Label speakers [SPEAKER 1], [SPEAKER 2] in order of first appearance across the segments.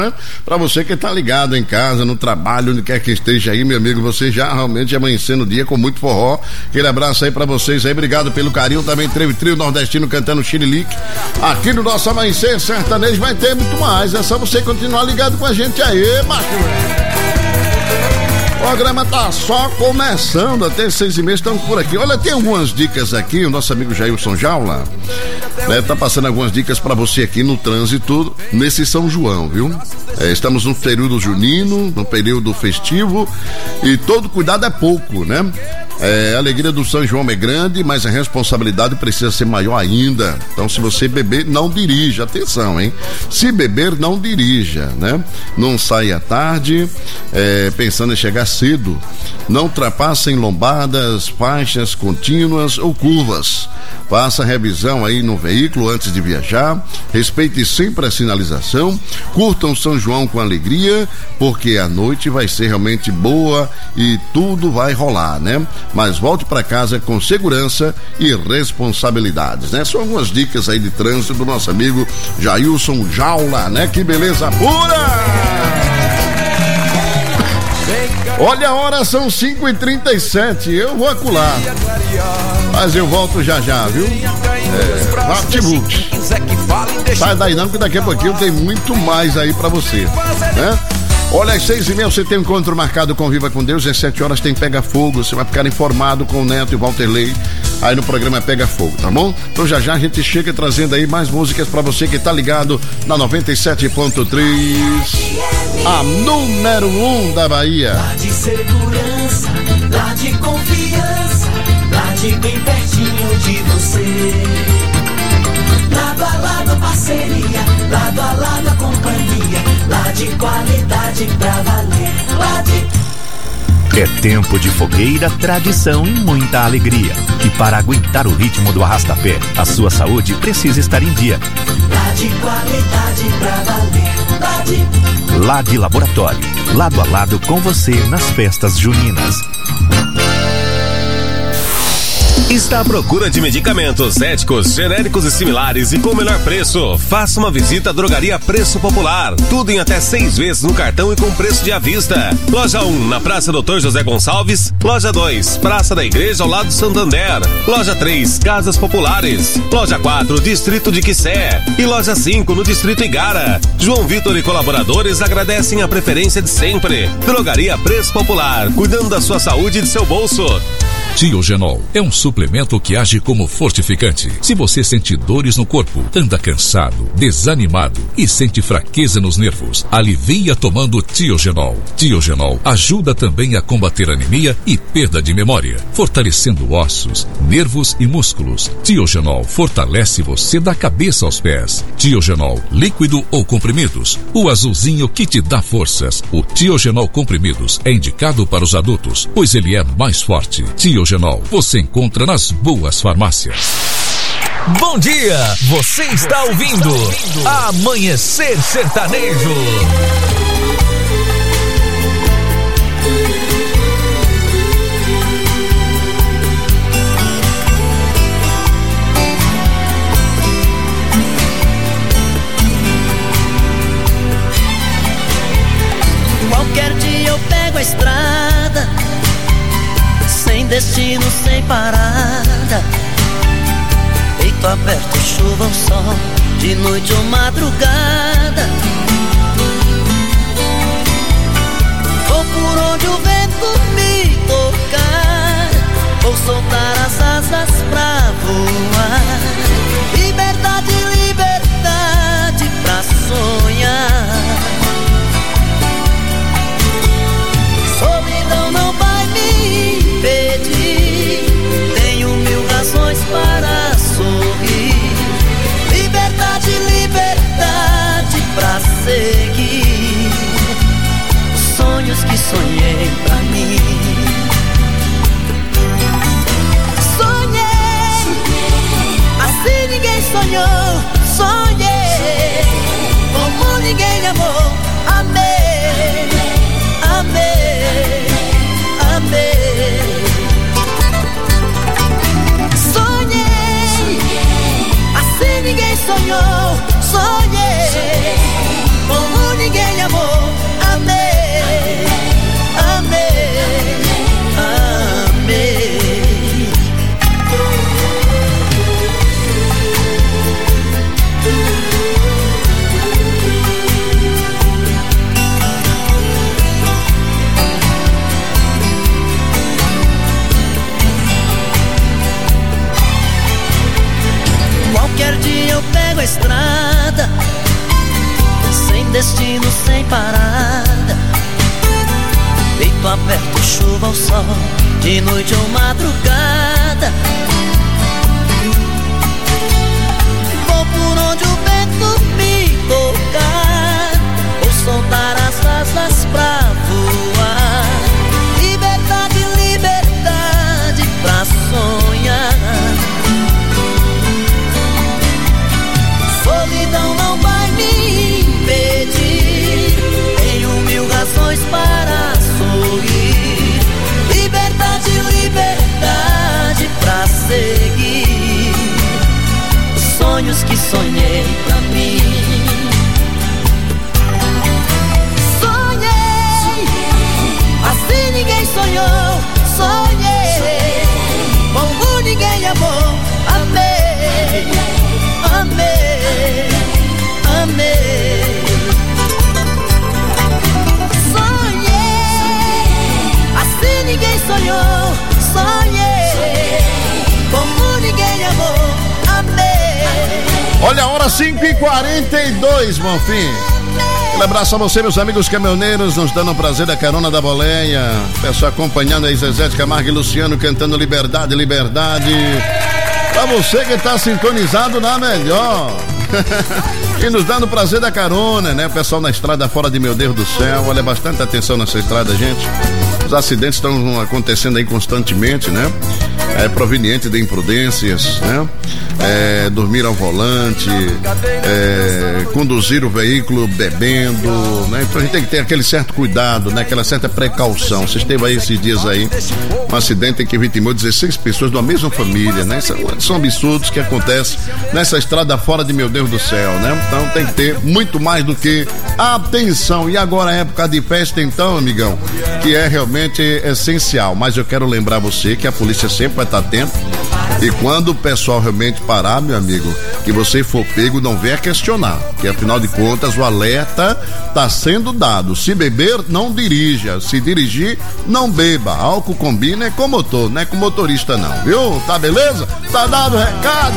[SPEAKER 1] Para você que tá ligado em casa, no trabalho, onde quer que esteja aí, meu amigo, você já realmente amanhecendo o dia com muito forró. Aquele abraço aí pra vocês aí, obrigado pelo carinho. Também trio nordestino cantando Chirilique. Aqui no nosso Amanhecer Sertanejo vai ter muito mais, é só você continuar ligado com a gente aí, macho. O programa tá só começando, até 6h30 estamos por aqui. Olha, tem algumas dicas aqui, o nosso amigo Jailson Jaula, né, tá passando algumas dicas pra você aqui no trânsito nesse São João, viu? Estamos no período junino, no período festivo e todo cuidado é pouco, né? A alegria do São João é grande, mas a responsabilidade precisa ser maior ainda. Então, se você beber, não dirija. Atenção, hein? Se beber, não dirija, né? Não saia tarde, pensando em chegar cedo. Não ultrapassem lombadas, faixas contínuas ou curvas. Faça revisão aí no veículo antes de viajar. Respeite sempre a sinalização. Curtam São João com alegria, porque a noite vai ser realmente boa e tudo vai rolar, né? Mas volte para casa com segurança e responsabilidades, né? São algumas dicas aí de trânsito do nosso amigo Jailson Jaula, né? Que beleza pura! Olha a hora, são 5h37, eu vou acular, mas eu volto já, viu? Sai daí não, que daqui a pouquinho tem muito mais aí pra você, né? Olha, às 6h30 você tem um encontro marcado com Viva com Deus, às 7h tem Pega Fogo, você vai ficar informado com o Neto e o Walterley aí no programa Pega Fogo, tá bom? Então já a gente chega trazendo aí mais músicas pra você que tá ligado na 97.3, a número 1 da Bahia.
[SPEAKER 2] Lá de segurança, lá de confiança, lá de bem pertinho de você. Lado a lado a parceria, lado a lado a companhia, lá de qualidade pra valer, lá de...
[SPEAKER 3] É tempo de fogueira, tradição e muita alegria. E para aguentar o ritmo do arrastapé, a sua saúde precisa estar em dia.
[SPEAKER 2] Lá de qualidade pra valer, lá de...
[SPEAKER 3] Lá de Laboratório, lado a lado com você nas festas juninas.
[SPEAKER 4] Está à procura de medicamentos éticos, genéricos e similares e com o menor preço? Faça uma visita à Drogaria Preço Popular. Tudo em até 6 vezes no cartão e com preço de à vista. Loja 1, na Praça Dr. José Gonçalves. Loja 2, Praça da Igreja, ao lado do Santander. Loja 3, Casas Populares. Loja 4, Distrito de Quissé. E Loja 5, no Distrito Igara. João Vitor e colaboradores agradecem a preferência de sempre. Drogaria Preço Popular, cuidando da sua saúde e de seu bolso.
[SPEAKER 5] Tiogenol é um suplemento que age como fortificante. Se você sente dores no corpo, anda cansado, desanimado e sente fraqueza nos nervos, alivia tomando Tiogenol. Tiogenol ajuda também a combater anemia e perda de memória, fortalecendo ossos, nervos e músculos. Tiogenol fortalece você da cabeça aos pés. Tiogenol, líquido ou comprimidos, o azulzinho que te dá forças. O Tiogenol comprimidos é indicado para os adultos, pois ele é mais forte. Tiogenol você encontra nas boas farmácias.
[SPEAKER 6] Bom dia, você está ouvindo Amanhecer Sertanejo.
[SPEAKER 7] Qualquer dia eu pego a estrada, sem destino, sem parada, peito aberto, chuva ou sol, de noite ou madrugada. Vou por onde o vento me tocar, vou soltar as asas pra voar. Liberdade, liberdade pra sonhar. Solidão não vai me impedir, tenho 1000 razões para sorrir. Liberdade, liberdade pra seguir os sonhos que sonhei pra mim. Sonhei, assim ninguém sonhou. Sonhei, como ninguém amou. Amei, amei, amei. Sonhei, assim ninguém sonhou. Sonhei, como ninguém destino sem parada. Peito aberto, chuva ao sol, de noite ou madrugada. Vou por onde o vento me tocar, ou soltar as asas pra voar. Liberdade, liberdade pra sonhar. Solidão não vai me impedir, tenho 1000 razões para sorrir. Liberdade, liberdade pra seguir os sonhos que sonhei pra mim. Sonhei, assim ninguém sonhou. Sonhei, como ninguém amou. Amei, amei, amei. Sonhei, assim ninguém sonhou. Sonhei, como ninguém amou. Amei.
[SPEAKER 1] Olha a hora, 5h42, Bonfim. Um abraço a você, meus amigos caminhoneiros, nos dando o prazer da carona da boleia. Pessoal acompanhando aí Zezé de Camargo e Luciano cantando Liberdade, Liberdade. Pra você que tá sintonizado na melhor. E nos dando o prazer da carona, né? O pessoal na estrada fora de meu Deus do céu. Olha, bastante atenção nessa estrada, gente. Os acidentes estão acontecendo aí constantemente, né? Proveniente de imprudências, né? Dormir ao volante, conduzir o veículo bebendo, né? Então a gente tem que ter aquele certo cuidado, né? Aquela certa precaução. Vocês teve aí esses dias aí um acidente em que vitimou 16 pessoas da mesma família, né? São absurdos que acontecem nessa estrada fora de meu Deus do céu, né? Então tem que ter muito mais do que atenção. E agora a época de festa, então, amigão, que é realmente essencial. Mas eu quero lembrar você que a polícia sempre vai estar atenta. E quando o pessoal realmente parar, meu amigo, que você for pego, não venha questionar, que afinal de contas o alerta está sendo dado. Se beber, não dirija. Se dirigir, não beba. Álcool combina é com motor, não é com motorista não, viu? Tá beleza? Tá dado o recado.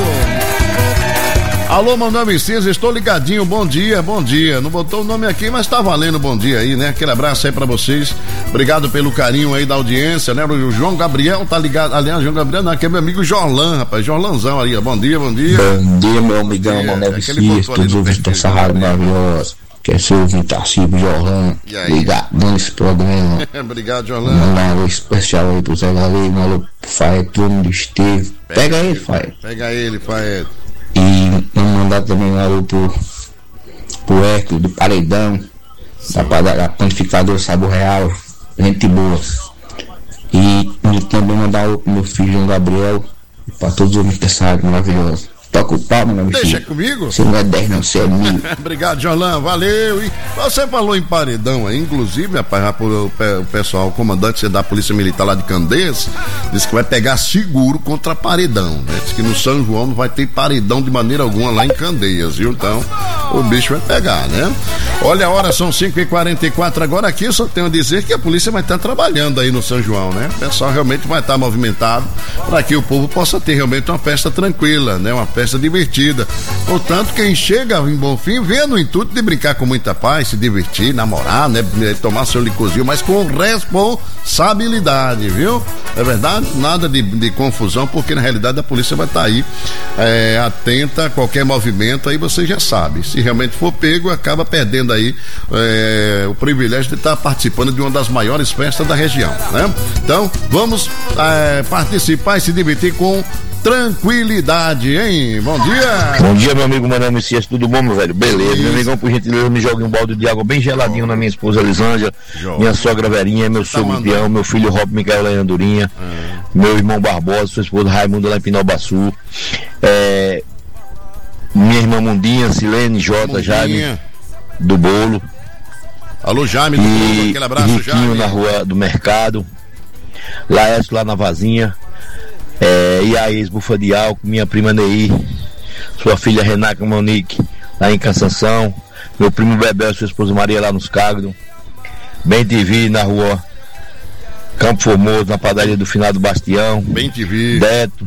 [SPEAKER 1] Alô, Manuel Messias, estou ligadinho, bom dia, bom dia. Não botou o nome aqui, mas tá valendo bom dia aí, né? Aquele abraço aí pra vocês. Obrigado pelo carinho aí da audiência, né? O João Gabriel tá ligado. Aliás, João Gabriel não, aqui é meu amigo Jorlan, rapaz. Jorlanzão aí, bom dia, bom dia.
[SPEAKER 8] Bom dia, meu amigão, Manuel Messias, todos os ouvintes dessa rádio maravilhosa. Que é seu ouvinte Tarcísio Jorlan. Obrigado nesse programa.
[SPEAKER 1] Obrigado, Jorlan.
[SPEAKER 8] Mandar um alô especial aí pro Zé Galei, um alô pro Faetônio do Esteve. Pega ele, Faet.
[SPEAKER 1] Pega ele, Faet.
[SPEAKER 8] E vamos mandar também um alô pro Hércules do Paredão, da Panificadora Sabor Real, gente boa. E também mandar um alô pro meu filho João Gabriel e pra todos os ouvintes dessa rádio maravilhosa. Toca o pau, meu filho.
[SPEAKER 1] Deixa comigo.
[SPEAKER 8] Você não é 10, não, você é 1000.
[SPEAKER 1] Obrigado, Jorlan, valeu. E você falou em paredão aí, inclusive, rapaz, o pessoal, o comandante da Polícia Militar lá de Candeias, disse que vai pegar seguro contra paredão, né? Diz que no São João não vai ter paredão de maneira alguma lá em Candeias, viu? Então, o bicho vai pegar, né? Olha a hora, são 5h44 agora. Aqui eu só tenho a dizer que a polícia vai estar trabalhando aí no São João, né? O pessoal realmente vai estar movimentado para que o povo possa ter realmente uma festa tranquila, né? Uma festa divertida. Portanto, quem chega em Bonfim vê no intuito de brincar com muita paz, se divertir, namorar, né? Tomar seu licorzinho, mas com responsabilidade, viu? É verdade? Nada de confusão, porque na realidade a polícia vai estar aí atenta a qualquer movimento, aí você já sabe. Se realmente for pego, acaba perdendo aí o privilégio de estar participando de uma das maiores festas da região, né? Então, vamos participar e se divertir com tranquilidade, hein? Bom dia!
[SPEAKER 8] Bom dia, meu amigo Manuel Messias, tudo bom, meu velho? Beleza, meu amigão, por gentileza, me jogue um balde de água bem geladinho na minha esposa Elisângela, minha sogra Verinha, meu sogro Pião, meu filho Rob Miguel lá em Andorinha, meu irmão Barbosa, sua esposa Raimundo lá em Pinalbaçu, minha irmã Mundinha, Silene, Jota, Jaime, do Bolo.
[SPEAKER 1] Alô, Jaime, do Bolo, aquele abraço,
[SPEAKER 8] Riquinho,
[SPEAKER 1] Jaime.
[SPEAKER 8] na rua do Mercado, Laércio lá na Vazinha, e a ex-bufa de álcool, minha prima Neí, sua filha Renata Monique, lá em Cansanção, meu primo Bebel, sua esposa Maria lá nos Cagdos, Bem TV na rua Campo Formoso, na padaria do Finado Bastião,
[SPEAKER 1] Bem TV,
[SPEAKER 8] Beto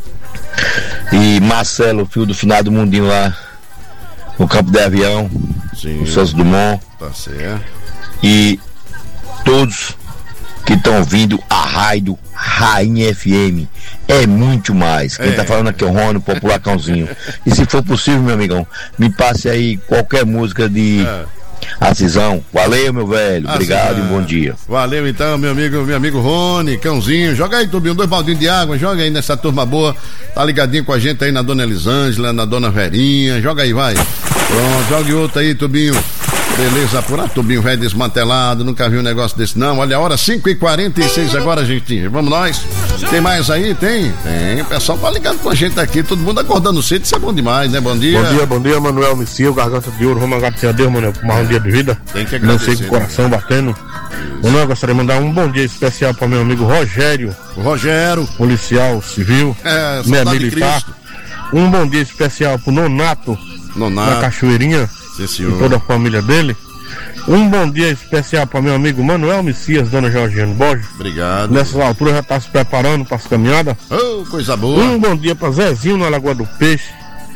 [SPEAKER 8] e Marcelo, filho do Finado Mundinho lá no Campo de Avião, o Santos Dumont.
[SPEAKER 1] Tá certo.
[SPEAKER 8] E todos que estão ouvindo a rádio Rainha FM. É muito mais. Quem tá falando aqui é o Rony, Popular Cãozinho. E se for possível, meu amigão, me passe aí qualquer música de Acisão. Valeu, meu velho. Obrigado e um bom dia.
[SPEAKER 1] Valeu então, meu amigo Rony, Cãozinho. Joga aí, Tubinho, 2 baldinhos de água. Joga aí nessa turma boa. Tá ligadinho com a gente aí na Dona Elisângela, na Dona Verinha. Joga aí, vai. Pronto, jogue outro aí, Tubinho. Beleza, apurado, Tubinho velho desmantelado, nunca vi um negócio desse não. Olha a hora, 5h46 agora, gente. Vamos nós. Tem mais aí? Tem. O pessoal tá ligado com a gente aqui, todo mundo acordando cedo, isso é bom demais, né? Bom dia.
[SPEAKER 9] Bom dia, Manuel Messias, Garganta de Ouro. Vamos agradecer a Deus, Manuel, por mais um dia de vida.
[SPEAKER 1] Tem que agradecer.
[SPEAKER 9] Não sei, com o coração batendo. Manuel, eu gostaria de mandar um bom dia especial para meu amigo Rogério, policial civil, militar. Um bom dia especial pro Nonato. Na Cachoeirinha.
[SPEAKER 1] Sim, senhor.
[SPEAKER 9] E toda a família dele. Um bom dia especial para meu amigo Manuel Messias, Dona Georgiane Borges.
[SPEAKER 1] Obrigado.
[SPEAKER 9] Nessas alturas já tá se preparando para as caminhadas.
[SPEAKER 1] Oh, coisa boa.
[SPEAKER 9] Um bom dia para Zezinho na Lagoa do Peixe,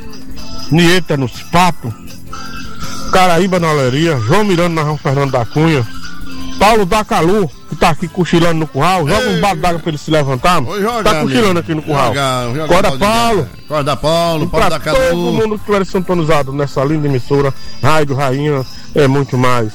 [SPEAKER 9] Nieta nos Patos, Caraíba na Oleria, João Miranda na Rão Fernando da Cunha, Paulo da Calu, que tá aqui cochilando no curral. Joga um balde d'água pra ele se levantar. Tá cochilando aqui no curral. Acorda, Paulo.
[SPEAKER 1] Acorda, Paulo da Calu.
[SPEAKER 9] Todo mundo que estiver sintonizado nessa linda emissora, Rádio Rainha, é muito mais.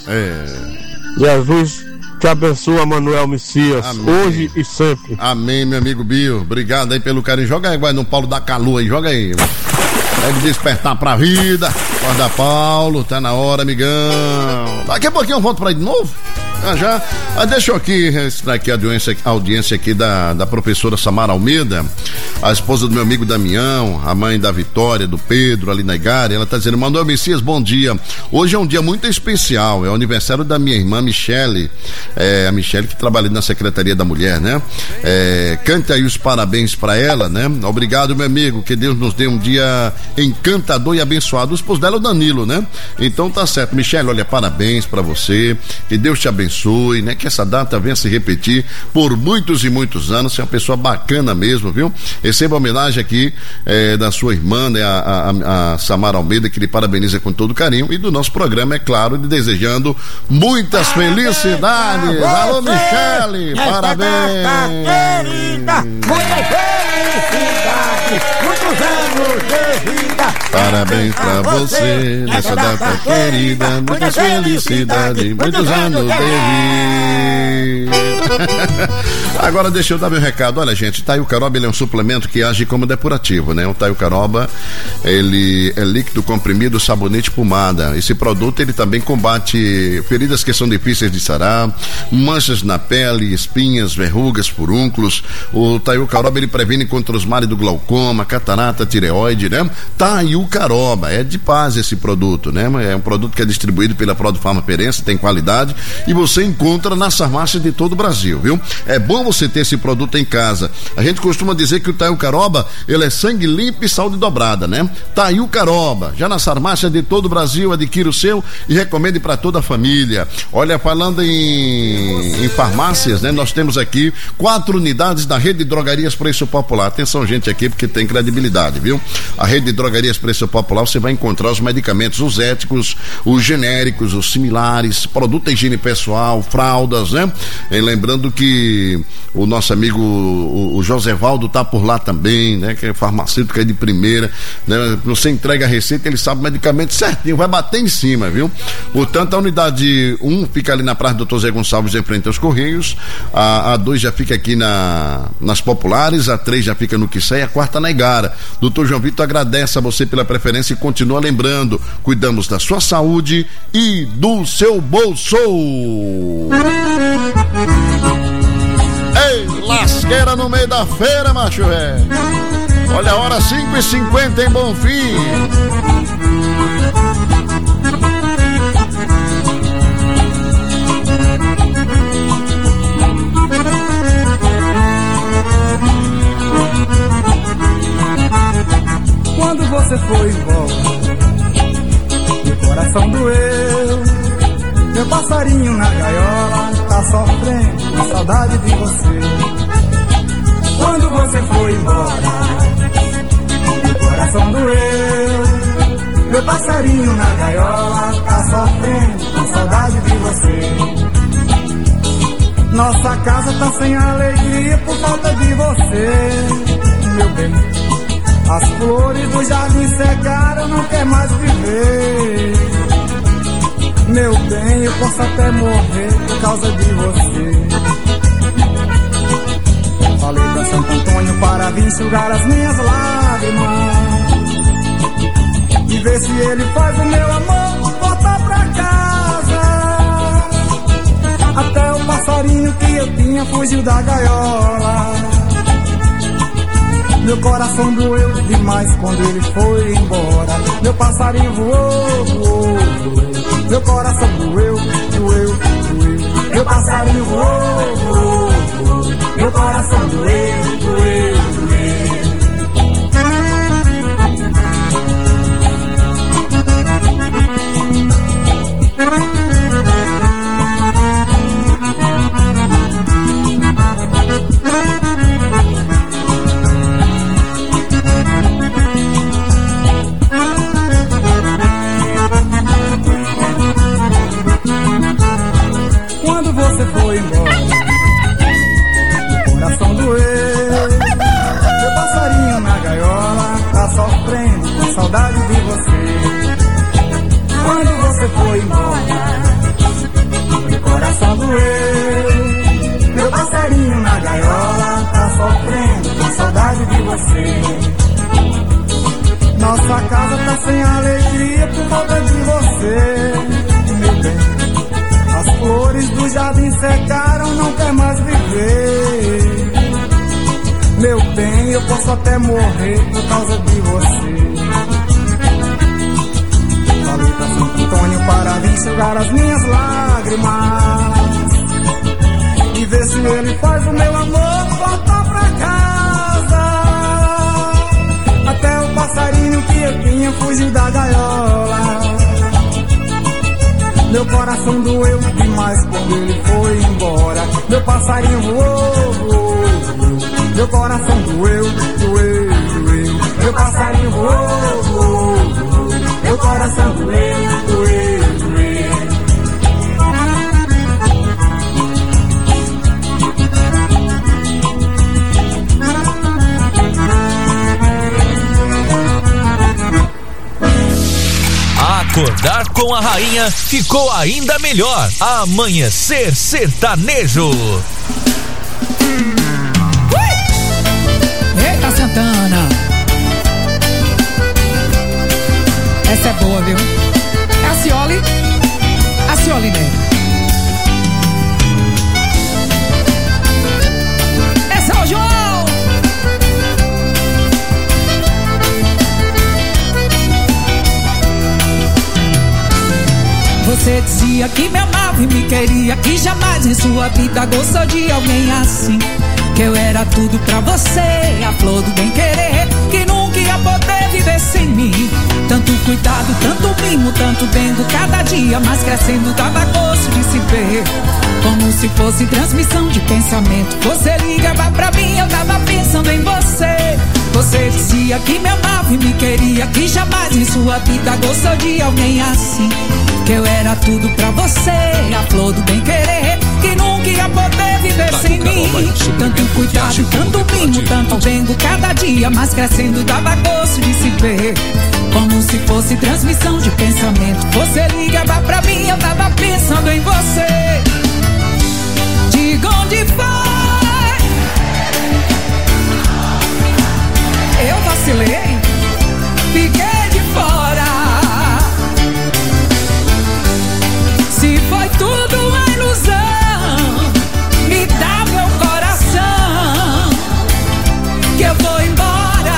[SPEAKER 9] Jesus te abençoa, Manuel Messias. Amém. Hoje e sempre.
[SPEAKER 1] Amém, meu amigo Bio. Obrigado aí pelo carinho. Joga aí, vai no Paulo da Calu aí, joga aí. Deve despertar pra vida. Acorda, Paulo, tá na hora, amigão. Daqui a pouquinho eu volto pra aí de novo. Já. Deixa eu aqui registrar aqui a audiência aqui da professora Samara Almeida, a esposa do meu amigo Damião, a mãe da Vitória, do Pedro, ali na Igária. Ela tá dizendo: Manuel Messias, bom dia. Hoje é um dia muito especial, é o aniversário da minha irmã Michele, a Michele que trabalha na Secretaria da Mulher, né? Cante aí os parabéns pra ela, né? Obrigado, meu amigo, que Deus nos dê um dia encantador e abençoado. O esposo dela é o Danilo, né? Então tá certo, Michele, olha, parabéns pra você, que Deus te abençoe, né? Que essa data venha se repetir por muitos e muitos anos. Você é uma pessoa bacana mesmo, viu? Receba a homenagem aqui da sua irmã, né? A Samara Almeida, que lhe parabeniza com todo carinho, e do nosso programa, é claro, lhe desejando muitas felicidades. Alô, Michele, parabéns.
[SPEAKER 10] Muitos anos de vida.
[SPEAKER 1] Parabéns pra você nessa data querida, muitas felicidades, muitos anos de vida. Agora deixa eu dar meu recado. Olha, gente, Taio Caroba, ele é um suplemento que age como depurativo, né? O Taio Caroba, ele é líquido, comprimido, sabonete, pomada. Esse produto, ele também combate feridas que são difíceis de sarar, manchas na pele, espinhas, verrugas, furúnculos. O Taio Caroba, ele previne contra os males do glaucoma, catarata, tireoide, né? Taio Caroba, é de paz esse produto, né? É um produto que é distribuído pela Prodo Farma Perense, tem qualidade, e você encontra nas farmácias de todo o Brasil, viu? É bom você ter esse produto em casa. A gente costuma dizer que o Taio Caroba, ele é sangue limpo e saúde dobrada, né? Taio Caroba, já nas farmácias de todo o Brasil, adquira o seu e recomende para toda a família. Olha, falando em farmácias, né? Nós temos aqui 4 unidades da Rede de Drogarias Preço Popular. Atenção, gente, aqui, porque tem credibilidade, viu? A Rede de Drogarias Preço Popular, você vai encontrar os medicamentos, os éticos, os genéricos, os similares, produto de higiene pessoal, fraldas, né? E lembrando que o nosso amigo o Josevaldo tá por lá também, né? Que é farmacêutico, é de primeira, né? Você entrega a receita, ele sabe o medicamento certinho, vai bater em cima, viu? Portanto, a unidade 1 fica ali na Praça do Dr. Zé Gonçalves, em frente aos Correios, a 2 já fica aqui nas Populares, a 3 já fica no Quissé e a 4 na Igara. Doutor João Vitor agradece a você pela preferência e continua lembrando, cuidamos da sua saúde e do seu bolso. Ei, lasqueira no meio da feira, macho velho. Olha a hora, 5h50 em Bonfim.
[SPEAKER 10] Quando você foi embora, meu coração doeu. Meu passarinho na gaiola tá sofrendo com saudade de você. Quando você foi embora, meu coração doeu. Meu passarinho na gaiola tá sofrendo com saudade de você. Nossa casa tá sem alegria por falta de você, meu bem. As flores do jardim secaram, não quer mais viver. Meu bem, eu posso até morrer por causa de você. Falei pra Santo Antônio para vir enxugar as minhas lágrimas e ver se ele faz o meu amor voltar pra casa. Até o passarinho que eu tinha fugiu da gaiola. Meu coração doeu demais quando ele foi embora. Meu passarinho voou, voou, voou. Meu coração doeu, doeu, doeu. Meu passarinho voou, voou, voou. Meu coração doeu, doeu, doeu. Quando você foi embora, meu coração doeu. Meu passarinho na gaiola tá sofrendo com saudade de você. Quando você foi embora, meu coração doeu. Meu passarinho na gaiola tá sofrendo com saudade de você. Nossa casa tá sem alegria por falta de você, meu bem. As flores do jardim secaram, não quer mais viver. Meu bem, eu posso até morrer por causa de você. Falei pra Santo Antônio para vir enxugar as minhas lágrimas e ver se ele faz o meu amor voltar pra casa. Até o passarinho que eu tinha fugiu da gaiola. Meu coração doeu demais quando ele foi embora. Meu passarinho voou, voou, voou. Meu coração doeu, doeu, doeu. Meu passarinho voou, voou, voou. Meu coração doeu, doeu, doeu.
[SPEAKER 6] Acordar com a rainha ficou ainda melhor. Amanhecer Sertanejo.
[SPEAKER 11] Eita, Santana, essa é boa, viu? É a Cioli mesmo. Esse é o João. Você dizia que me amava e me queria, que jamais em sua vida gostou de alguém assim. Que eu era tudo pra você, a flor do bem-querer, que nunca ia poder viver sem mim. Tanto cuidado, tanto mimo, tanto vendo cada dia mais crescendo, dava gosto de se ver. Como se fosse transmissão de pensamento. Você ligava pra mim, eu tava pensando em você. Você dizia que me amava e me queria, que jamais em sua vida gostou de alguém assim. Que eu era tudo pra você, a flor do bem-querer, que nunca ia poder viver sem mim. Tanto cuidado, tanto mimo, tanto vendo cada dia mais crescendo, dava gosto de se ver. Como se fosse transmissão de pensamento. Você ligava pra mim, eu tava pensando em você. Diga onde foi. Eu vacilei, fiquei de fora. Se foi tudo uma ilusão, me dá meu coração, que eu vou embora.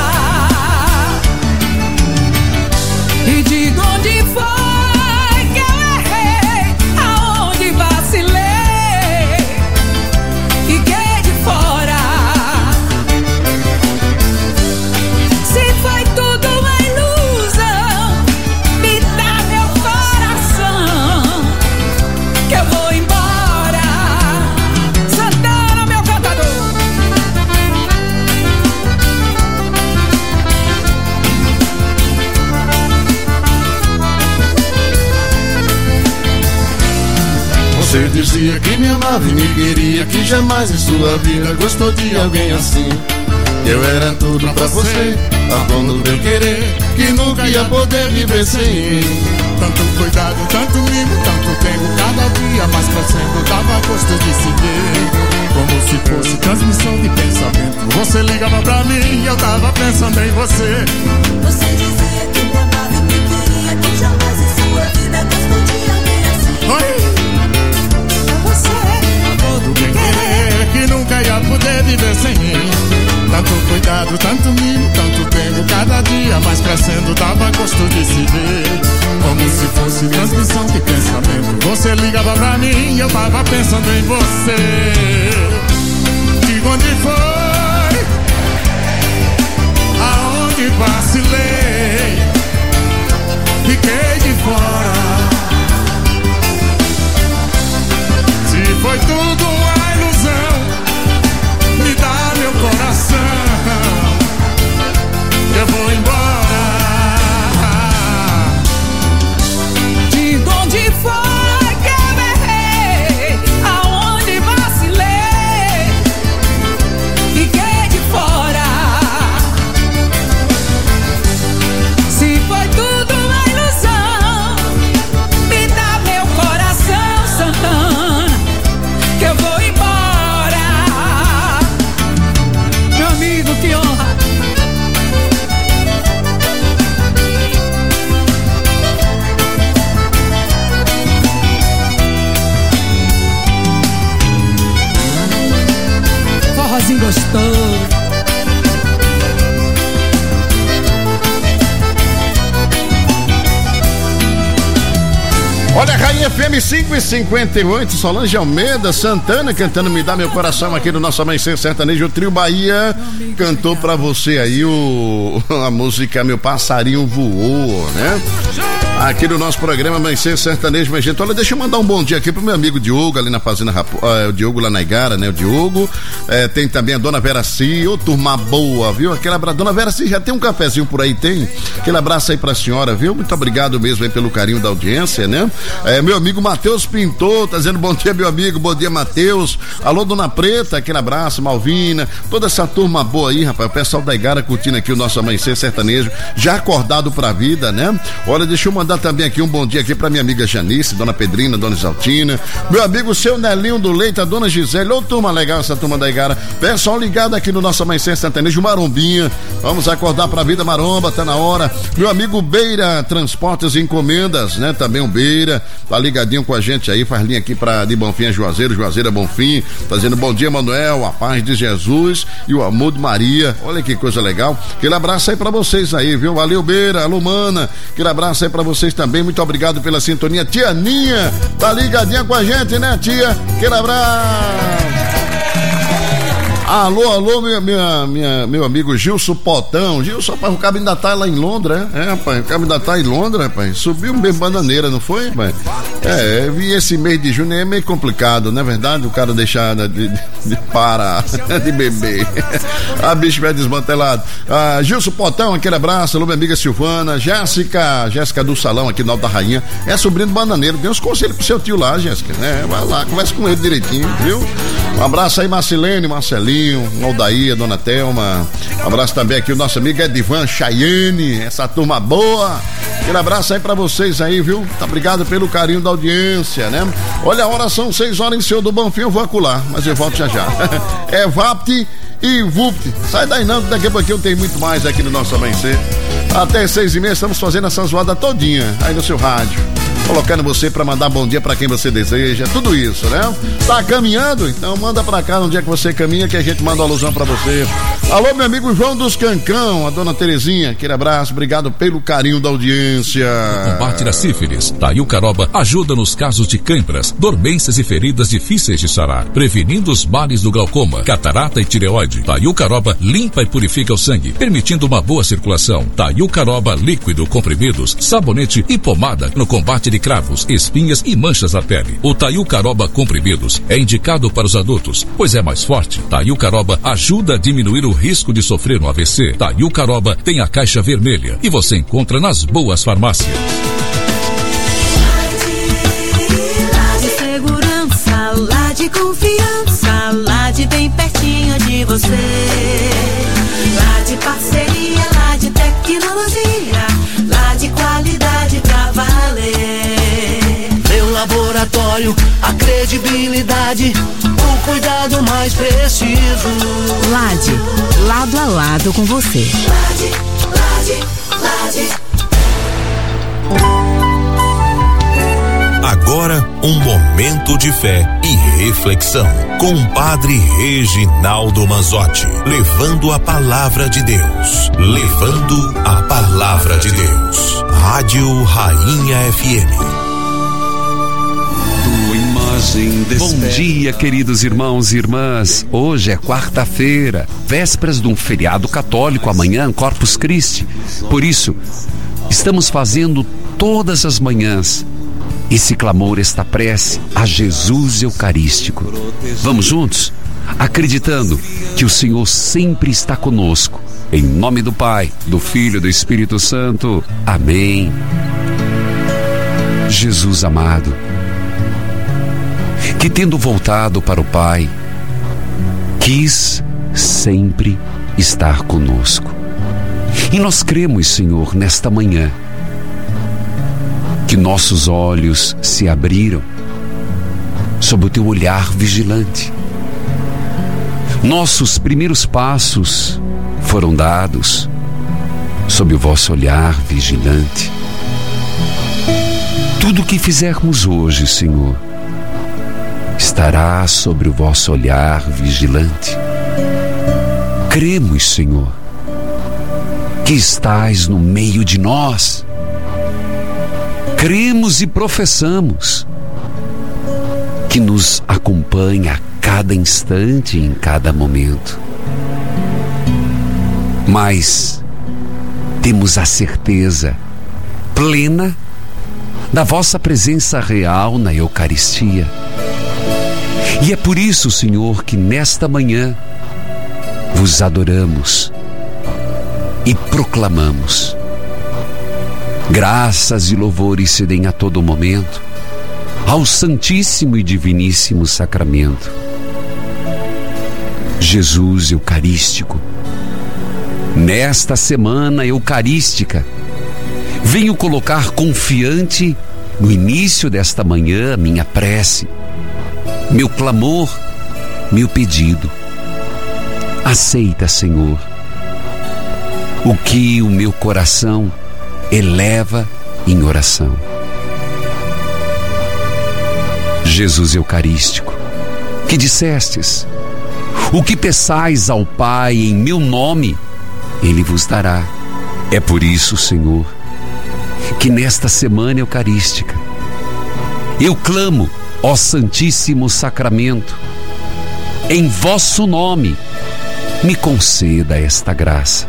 [SPEAKER 11] E diga onde foi que eu errei,
[SPEAKER 1] Você dizia que me amava e me queria, que jamais em sua vida gostou de alguém assim. Eu era tudo pra você, a dono do meu querer, que nunca ia poder viver sem mim.
[SPEAKER 12] Tanto cuidado, tanto mimo, tanto tempo, cada dia mais crescendo, dava gosto de se ver. Como se fosse transmissão de pensamento. Você ligava pra mim e eu tava pensando em você.
[SPEAKER 2] Você dizia que me amava e me queria, que jamais em sua vida gostou de alguém assim.
[SPEAKER 12] Oi!
[SPEAKER 2] Você,
[SPEAKER 12] todo bem querer, que nunca ia poder viver sem mim. Tanto cuidado, tanto mimo, tanto tempo, cada dia mais crescendo, dava gosto de se ver. Como se fosse transmissão de pensamento. Você ligava pra mim e eu tava pensando em você. Diga onde foi, aonde vacilei, fiquei de fora. Se foi tudo uma ilusão, me dá meu coração, eu vou embora.
[SPEAKER 11] De onde foi que eu errei, aonde vacilei, fiquei de fora. Se foi tudo uma ilusão, me dá meu coração, Santana, que eu vou embora. Meu amigo, que honra. Forrozinho gostoso.
[SPEAKER 1] Olha, Rainha FM 5h58, Solange Almeida, Santana cantando Me Dá Meu Coração aqui no nosso Amanhecer Sertanejo. O Trio Bahia cantou pra você aí a música Meu Passarinho Voou, né? Aqui no nosso programa Amanhecer Sertanejo, minha gente. Olha, deixa eu mandar um bom dia aqui pro meu amigo Diogo, ali na Fazenda o Diogo lá na Igara, né? O Diogo. Tem também a Dona Veraci, ô turma boa, viu? Aquele abraço. Dona Veraci, já tem um cafezinho por aí, tem? Aquele abraço aí pra senhora, viu? Muito obrigado mesmo aí pelo carinho da audiência, né? Meu amigo Matheus Pintor, tá dizendo bom dia, meu amigo, bom dia, Matheus. Alô, Dona Preta, aquele abraço, Malvina, toda essa turma boa aí, rapaz, o pessoal da Igara curtindo aqui o nosso Amanhecer Sertanejo, já acordado pra vida, né? Olha, deixa eu mandar também aqui um bom dia aqui pra minha amiga Janice, Dona Pedrina, Dona Isaltina, meu amigo seu Nelinho do Leite, a Dona Gisele, ô turma legal essa turma da Igara, pessoal ligado aqui no nosso Amanhecer Sertanejo, Marombinha, vamos acordar pra vida, Maromba, tá na hora, meu amigo Beira Transportes e Encomendas, né? Também o Beira, tá ligadinho com a gente aí, faz linha aqui de Bonfim a Juazeiro, Juazeiro a Bonfim, tá dizendo bom dia, Manuel, a paz de Jesus e o amor de Maria, olha que coisa legal, aquele abraço aí pra vocês aí, viu? Valeu, Beira, alô, mana, aquele abraço aí pra vocês também, muito obrigado pela sintonia, tia Ninha, tá ligadinha com a gente, né, tia? Aquele abraço. Alô, meu amigo Gilson Potão. Gilson, rapaz, o cabo ainda tá lá em Londres, né? Rapaz, o cabo ainda tá em Londres, rapaz. Subiu mesmo bananeira, não foi, rapaz? Vi esse mês de junho é meio complicado, não é verdade? O cara deixar de parar, de beber. A bicho vai desmantelado. Gilson Potão, aquele abraço. Alô, minha amiga Silvana. Jéssica do Salão, aqui no Alto da Rainha. É sobrinho do bananeiro. Dê uns conselhos pro seu tio lá, Jéssica, né? Vai lá, conversa com ele direitinho, viu? Um abraço aí, Marcelene, Marcelinho, Aldair, Dona Thelma. Um abraço também aqui o nosso amigo Edivan Chayane, essa turma boa. Aquele abraço aí pra vocês aí, viu? Muito obrigado pelo carinho da audiência, né? Olha, a hora são 6 horas em Senhor do Bonfim, eu vou acular, mas eu volto já. É Vapt e Vupt. Sai daí não, daqui a pouquinho tem muito mais aqui no nosso Amanhecer. Até 6h30 estamos fazendo essa zoada todinha aí no seu rádio, colocando você pra mandar bom dia pra quem você deseja, tudo isso, né? Tá caminhando? Então manda pra cá no dia que você caminha que a gente manda uma alusão pra você. Alô, meu amigo João dos Cancão, a dona Terezinha, aquele abraço, obrigado pelo carinho da audiência.
[SPEAKER 5] O combate da sífilis, Tayu Caroba ajuda nos casos de câimbras, dormências e feridas difíceis de sarar, prevenindo os males do glaucoma, catarata e tireoide. Tayu Caroba limpa e purifica o sangue, permitindo uma boa circulação. Tayu Caroba líquido, comprimidos, sabonete e pomada no combate de cravos, espinhas e manchas na pele. O Tayu Caroba comprimidos é indicado para os adultos, pois é mais forte. Tayu Caroba ajuda a diminuir o risco de sofrer um AVC. Tayu Caroba tem a caixa vermelha e você encontra nas boas farmácias.
[SPEAKER 2] você. Lá de parceria, lá de tecnologia, lá de qualidade pra valer.
[SPEAKER 13] Meu laboratório, a credibilidade, o cuidado mais preciso.
[SPEAKER 14] Lade, lado a lado com você.
[SPEAKER 2] Lade.
[SPEAKER 15] Agora, um momento de fé e reflexão com o Padre Reginaldo Manzotti, levando a palavra de Deus. Levando a palavra de Deus. Rádio Rainha FM.
[SPEAKER 16] Bom dia, queridos irmãos e irmãs. Hoje é quarta-feira, vésperas de um feriado católico, amanhã, Corpus Christi. Por isso, estamos fazendo todas as manhãs esse clamor, esta prece a Jesus Eucarístico. Vamos juntos? Acreditando que o Senhor sempre está conosco. Em nome do Pai, do Filho e do Espírito Santo. Amém. Jesus amado, que tendo voltado para o Pai, quis sempre estar conosco. E nós cremos, Senhor, nesta manhã, que nossos olhos se abriram sob o teu olhar vigilante. Nossos primeiros passos foram dados sob o vosso olhar vigilante. Tudo o que fizermos hoje, Senhor, estará sobre o vosso olhar vigilante. Cremos, Senhor, que estás no meio de nós. Cremos e professamos que nos acompanha a cada instante e em cada momento. Mas temos a certeza plena da vossa presença real na Eucaristia. E é por isso, Senhor, que nesta manhã vos adoramos e proclamamos. Graças e louvores se deem a todo momento ao Santíssimo e Diviníssimo Sacramento. Jesus Eucarístico, nesta semana eucarística, venho colocar confiante no início desta manhã minha prece, meu clamor, meu pedido. Aceita, Senhor, o que o meu coração eleva em oração. Jesus Eucarístico, que dissestes: o que peçais ao Pai em meu nome, Ele vos dará. É por isso, Senhor, que nesta semana eucarística eu clamo, ó Santíssimo Sacramento, em vosso nome, me conceda esta graça.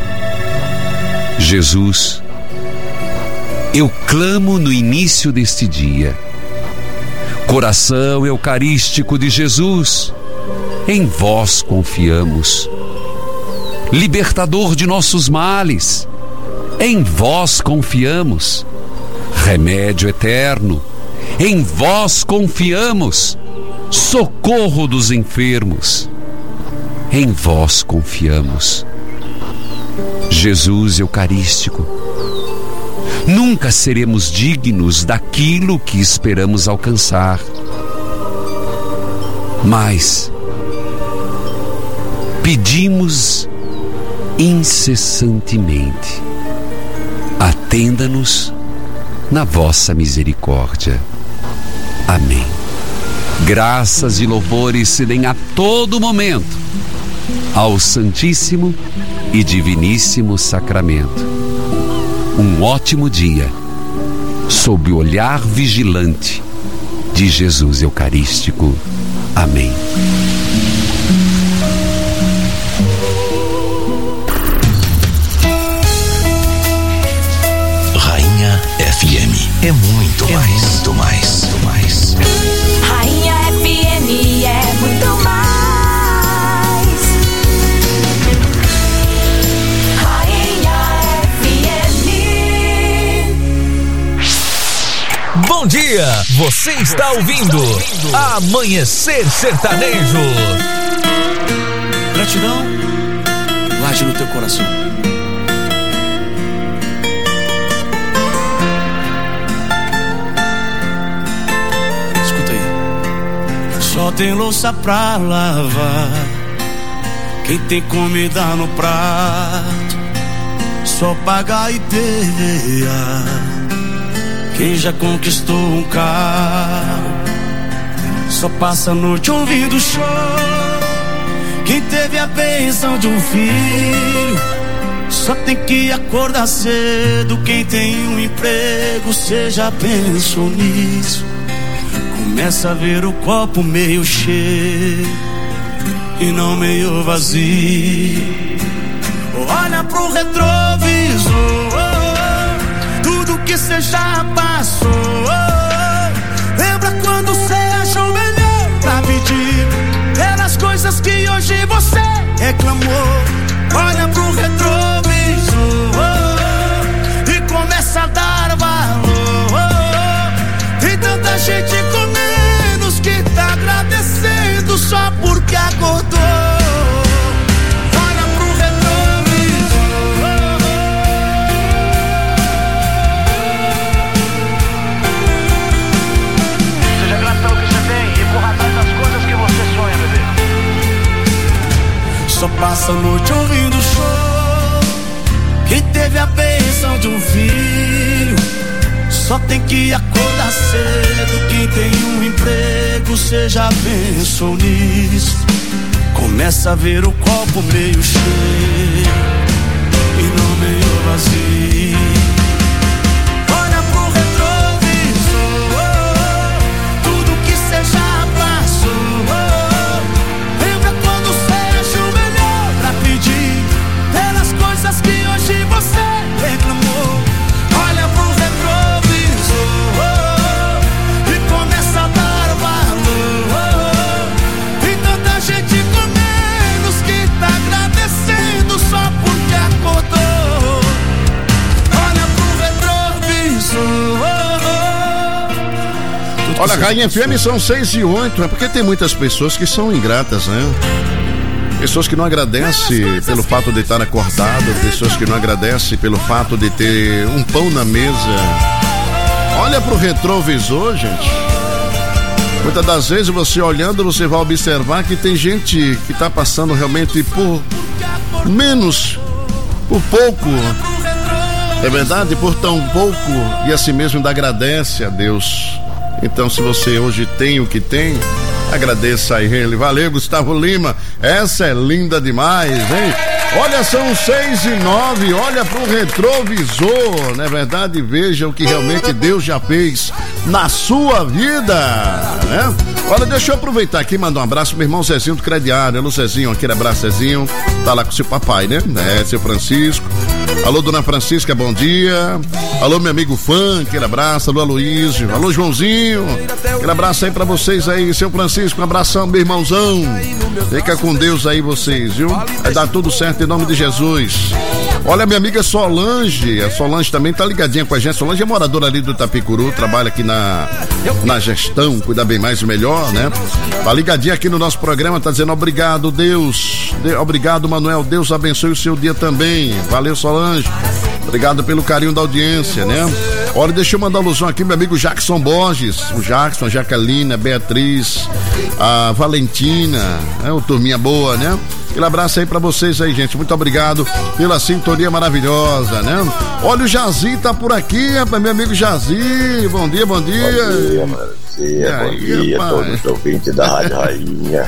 [SPEAKER 16] Jesus, eu clamo no início deste dia. Coração Eucarístico de Jesus, em vós confiamos. Libertador de nossos males, em vós confiamos. Remédio eterno, em vós confiamos. Socorro dos enfermos, em vós confiamos. Jesus Eucarístico, nunca seremos dignos daquilo que esperamos alcançar, mas pedimos incessantemente: atenda-nos na vossa misericórdia. Amém. Graças e louvores se deem a todo momento ao Santíssimo e Diviníssimo Sacramento. Um ótimo dia sob o olhar vigilante de Jesus Eucarístico. Amém.
[SPEAKER 15] Rainha FM é muito mais. Muito mais. Muito mais.
[SPEAKER 2] Rainha FM é muito mais.
[SPEAKER 6] Bom dia, você está ouvindo Amanhecer Sertanejo.
[SPEAKER 13] gratidão, guarde no teu coração. Escuta aí. Só tem louça pra lavar, quem tem comida no prato, só paga IPVA, quem já conquistou um carro, só passa a noite ouvindo choro, quem teve a bênção de um filho, só tem que acordar cedo, quem tem um emprego, cê já pensou nisso? Começa a ver o copo meio cheio e não meio vazio. Olha pro retrovisor, tudo que cê já passou. Lembra quando cê achou melhor pra pedir pelas coisas que hoje você reclamou. Olha pro retrovisor e começa a dar valor. Tem tanta gente com menos que tá agradecendo só porque acordou. Olha pro retrovisor. Seja grato pelo que você tem e corra atrás das coisas que você sonha, bebê. Só passa a noite ouvindo show, quem teve a bênção de um filho, só tem que acordar cedo, quem tem um emprego, cê já pensou nisso? Começa a ver o copo meio cheio e não meio vazio. Olha pro retrovisor, tudo que cê já passou. Lembra quando cê achou melhor pra pedir pelas coisas que hoje você reclamou. Olha pro retrovisor e começa a dar valor. Tem tanta gente com menos que tá agradecendo só porque acordou. Olha pro retrovisor.
[SPEAKER 1] Olha, Rainha FM são 6:08, é porque tem muitas pessoas que são ingratas, né? Pessoas que não agradecem pelo fato de estar acordado, pessoas que não agradecem pelo fato de ter um pão na mesa. Olha pro retrovisor, gente. Muitas das vezes você olhando, você vai observar que tem gente que tá passando realmente por menos, por pouco. É verdade? Por tão pouco, e assim mesmo ainda agradece a Deus. Então, se você hoje tem o que tem, agradeça a ele. Valeu, Gustavo Lima. Essa é linda demais, hein? Olha, são 6:09. Olha pro retrovisor, não é verdade? Veja o que realmente Deus já fez na sua vida, né? Olha, deixa eu aproveitar aqui e mandar um abraço pro meu irmão Zezinho do Crediário. Alô, Zezinho, aquele abraço, Zezinho. Tá lá com seu papai, né? É, seu Francisco. Alô, dona Francisca, bom dia. Alô, meu amigo fã, aquele abraço. Alô, Aloísio. Alô, Joãozinho. Aquele abraço aí pra vocês aí, seu Francisco. Um abração, meu irmãozão. Fica com Deus aí, vocês, viu? Vai dar tudo certo em nome de Jesus. Olha, minha amiga Solange. A Solange também tá ligadinha com a gente. Solange é moradora ali do Itapicuru, trabalha aqui na gestão, cuida bem mais e melhor, né? Tá ligadinha aqui no nosso programa, tá dizendo obrigado, Deus. Obrigado, Manuel. Deus abençoe o seu dia também. Valeu, Solange. Obrigado pelo carinho da audiência, né? Olha, deixa eu mandar um alusão aqui, meu amigo Jackson Borges. O Jackson, a Jacqueline, a Beatriz, a Valentina, né? O turminha boa, né? Aquele abraço aí pra vocês aí, gente. Muito obrigado pela sintonia maravilhosa, né? Olha, o Jazi tá por aqui, meu amigo Jazi. Bom dia, bom dia.
[SPEAKER 17] Bom dia, todos os ouvintes da Rádio Rainha.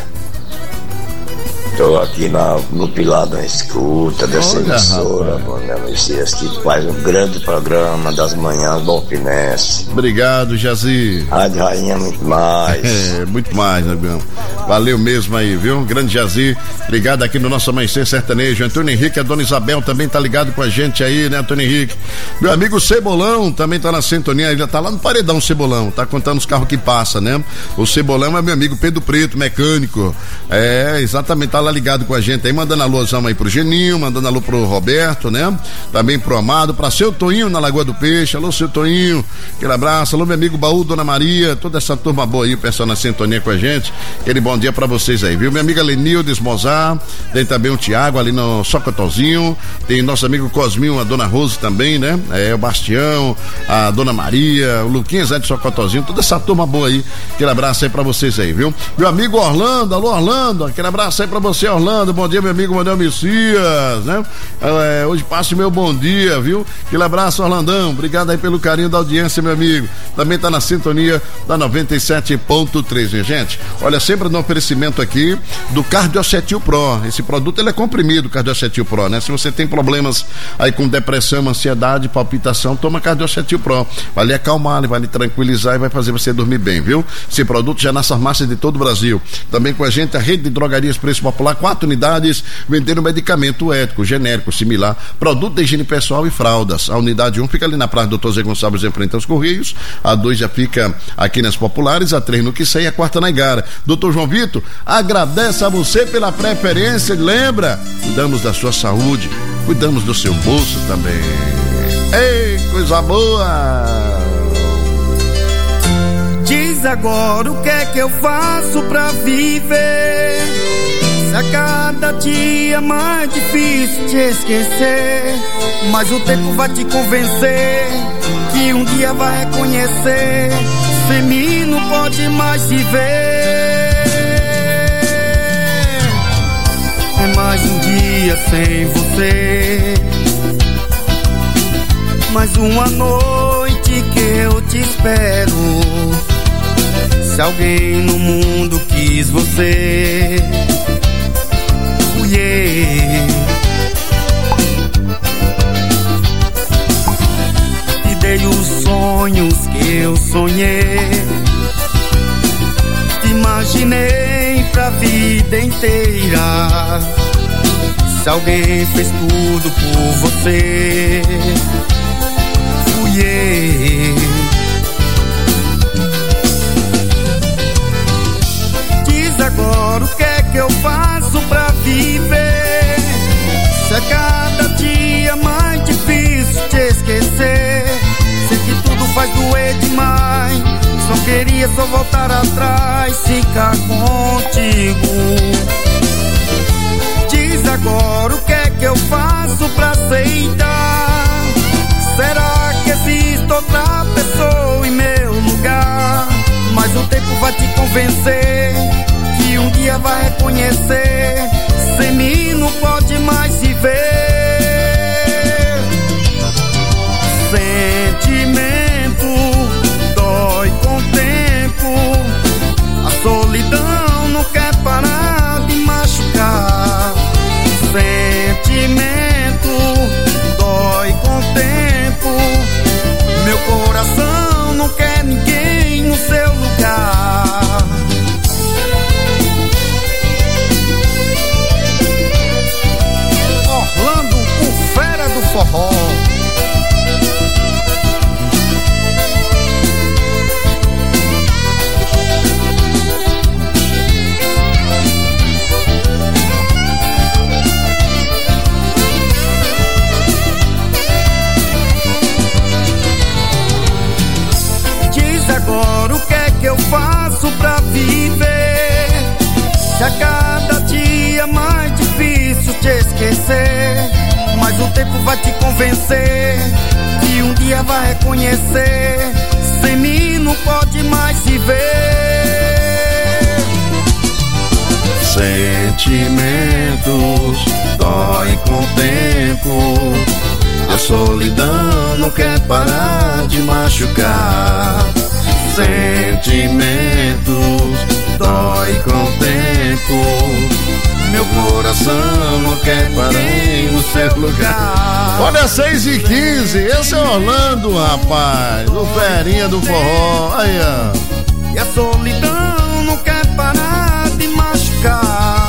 [SPEAKER 17] Estou aqui no Pilar da Escuta dessa emissora, Manuel Messias, que faz um grande programa das manhãs do Alpinense.
[SPEAKER 1] Obrigado, Jazi.
[SPEAKER 17] Rádio Rainha, muito mais.
[SPEAKER 1] É, muito mais, né, meu? Valeu mesmo aí, viu? Grande Jazi, ligado aqui no nosso Amanhecer Sertanejo. Antônio Henrique, a dona Isabel também tá ligado com a gente aí, né, Antônio Henrique? Meu amigo Cebolão também tá na sintonia, ele já tá lá no paredão, Cebolão, tá contando os carros que passa, né? O Cebolão é meu amigo Pedro Preto, mecânico. É, exatamente, tá lá ligado com a gente aí, mandando alôzão aí pro Geninho, mandando alô pro Roberto, né? Também pro Amado, pra seu Toinho na Lagoa do Peixe. Alô, seu Toinho, aquele abraço. Alô, meu amigo Baú, Dona Maria, toda essa turma boa aí, o pessoal na sintonia com a gente. Aquele bom bom dia pra vocês aí, viu? Minha amiga Lenildes Mozart, tem também o Tiago ali no Socotozinho, tem nosso amigo Cosminho, a dona Rose também, né? O Bastião, a dona Maria, o Luquinhas de Socotozinho, toda essa turma boa aí. Aquele abraço aí pra vocês aí, viu? Meu amigo Orlando, alô Orlando, aquele abraço aí pra você, Orlando. Bom dia, meu amigo Manuel Messias, né? Hoje passe meu bom dia, viu? Aquele abraço, Orlandão. Obrigado aí pelo carinho da audiência, meu amigo. Também tá na sintonia da 97.3, minha gente. Olha, sempre no oferecimento aqui do Cardiocetil Pro. Esse produto, ele é comprimido, Cardiocetil Pro, né? Se você tem problemas aí com depressão, ansiedade, palpitação, toma Cardiocetil Pro. Vai lhe acalmar, vai lhe tranquilizar e vai fazer você dormir bem, viu? Esse produto já nas farmácias de todo o Brasil. Também com a gente a rede de drogarias Preço Popular, 4 unidades, vendendo medicamento ético, genérico, similar, produto de higiene pessoal e fraldas. A unidade 1 fica ali na Praça Dr. Zé Gonçalves, em frente aos Correios. A 2 já fica aqui nas Populares, a 3 no Quissé e a 4 na Igara. Doutor João Vitor, agradece a você pela preferência. Lembra? Cuidamos da sua saúde, cuidamos do seu bolso também. Ei, coisa boa!
[SPEAKER 13] Diz agora o que é que eu faço pra viver, se a cada dia mais difícil te esquecer, mas o tempo vai te convencer que um dia vai reconhecer, sem mim não pode mais se ver. É mais um dia sem você, mais uma noite que eu te espero. Se alguém no mundo quis você, fui eu. Te dei os sonhos que eu sonhei, te imaginei pra vida inteira. Se alguém fez tudo por você, fui eu. Agora o que é que eu faço pra viver, se a cada dia mais difícil te esquecer, sei que tudo faz doer demais, só queria só voltar atrás, ficar contigo. Diz agora o que é que eu faço pra aceitar, será que existe outra pessoa em meu lugar, mas o tempo vai te convencer que um dia vai reconhecer, sem mim não pode mais se ver. Sentimento dói com o tempo, a solidão não quer parar de machucar. Sentimento dói com o tempo, meu coração não quer ninguém no seu lugar. Orlando, o fera do forró. Diz agora o que é que eu faço pra viver, se a cada dia mais difícil te esquecer, mas o tempo vai te convencer que um dia vai reconhecer, sem mim não pode mais se ver.
[SPEAKER 1] Sentimentos dói com o tempo, a solidão não quer parar de machucar. Sentimentos dói com o tempo, meu coração não quer parar no seu lugar. Olha, 6h15, esse é Orlando, rapaz, o ferinha do forró, aí ó.
[SPEAKER 13] E a solidão não quer parar de machucar.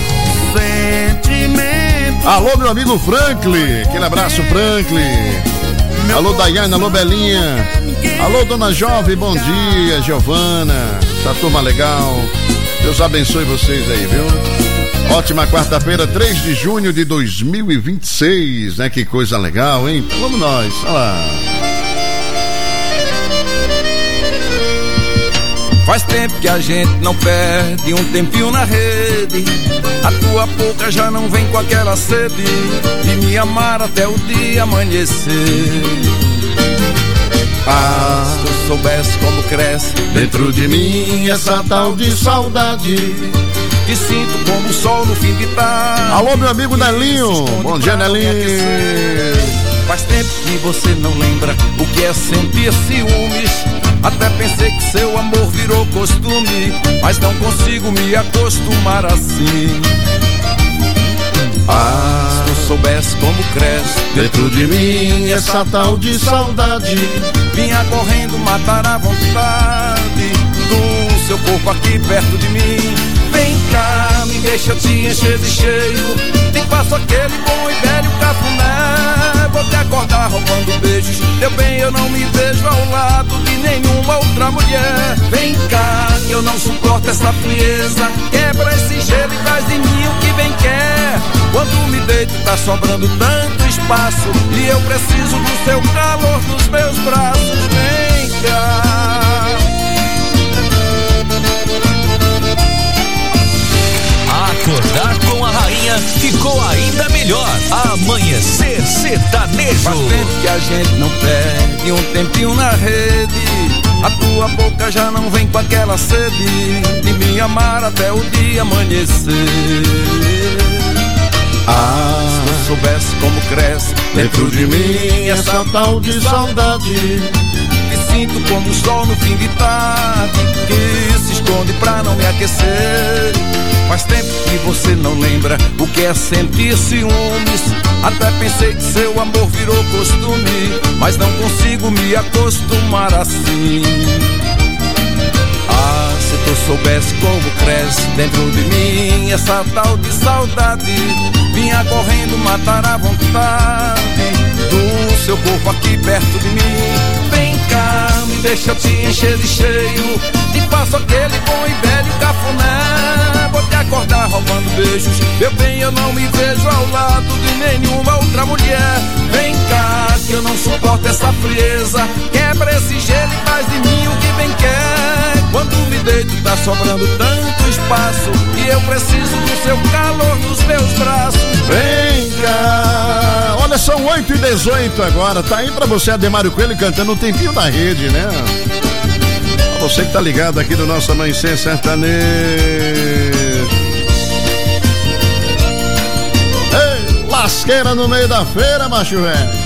[SPEAKER 13] Sentimento.
[SPEAKER 1] Alô, meu amigo Franklin, aquele abraço, Franklin. Alô, Daiane, alô, Belinha. Alô, dona Jovem, bom dia, Giovana, essa turma legal. Deus abençoe vocês aí, viu? Ótima quarta-feira, 3 de junho de 2026, né? Que coisa legal, hein? Então vamos nós, olha lá.
[SPEAKER 18] Faz tempo que a gente não perde um tempinho na rede. A tua boca já não vem com aquela sede de me amar até o dia amanhecer. Ah, se eu soubesse como cresce dentro de mim essa tal de saudade que sinto como o sol no fim de tarde.
[SPEAKER 1] Alô, meu amigo Nelinho. Bom dia, Nelinho.
[SPEAKER 18] Faz tempo que você não lembra o que é sentir ciúmes. Até pensei que seu amor virou costume, mas não consigo me acostumar assim. Ah, se eu soubesse como cresce dentro de mim essa tal de saudade, vinha correndo matar a vontade do seu corpo aqui perto de mim. Vem cá, me deixa te encher de cheiro, te faço aquele bom e velho cafuné. Vou te acordar roubando beijos, teu bem eu não me vejo ao lado de nenhuma outra mulher. Vem cá, que eu não suporto essa frieza, quebra esse gelo e faz de mim o que bem quer. Quando me deito tá sobrando tanto espaço e eu preciso do seu calor nos meus braços. Vem cá.
[SPEAKER 6] Acordar com a rainha ficou ainda melhor. Amanhecer sertanejo.
[SPEAKER 18] Faz tempo que a gente não perde um tempinho na rede. A tua boca já não vem com aquela sede de me amar até o dia amanhecer. Ah, se eu soubesse como cresce dentro de mim essa tal de saudade que sinto como o sol no fim de tarde, que se esconde pra não me aquecer. Faz tempo que você não lembra o que é sentir ciúmes. Até pensei que seu amor virou costume, mas não consigo me acostumar assim. Ah, se tu soubesse como cresce dentro de mim essa tal de saudade, vinha correndo matar a vontade do seu corpo aqui perto de mim. Vem cá, me deixa te encher de cheiro, te faço aquele bom e velho cafuné. Vou te acordar roubando beijos, meu bem eu não me vejo ao lado de nenhuma outra mulher. Vem cá, que eu não suporto essa frieza, quebra esse gelo e faz de mim o que bem quer. Quando me deito tá sobrando tanto espaço e eu preciso do seu calor nos meus braços.
[SPEAKER 1] Vem cá. Olha, são 8h18 agora. Tá aí pra você Ademário Coelho cantando um tempinho da rede, né? Pra você que tá ligado aqui do nosso Amanhecer Sertanejo. Ei, lasqueira no meio da feira, macho velho.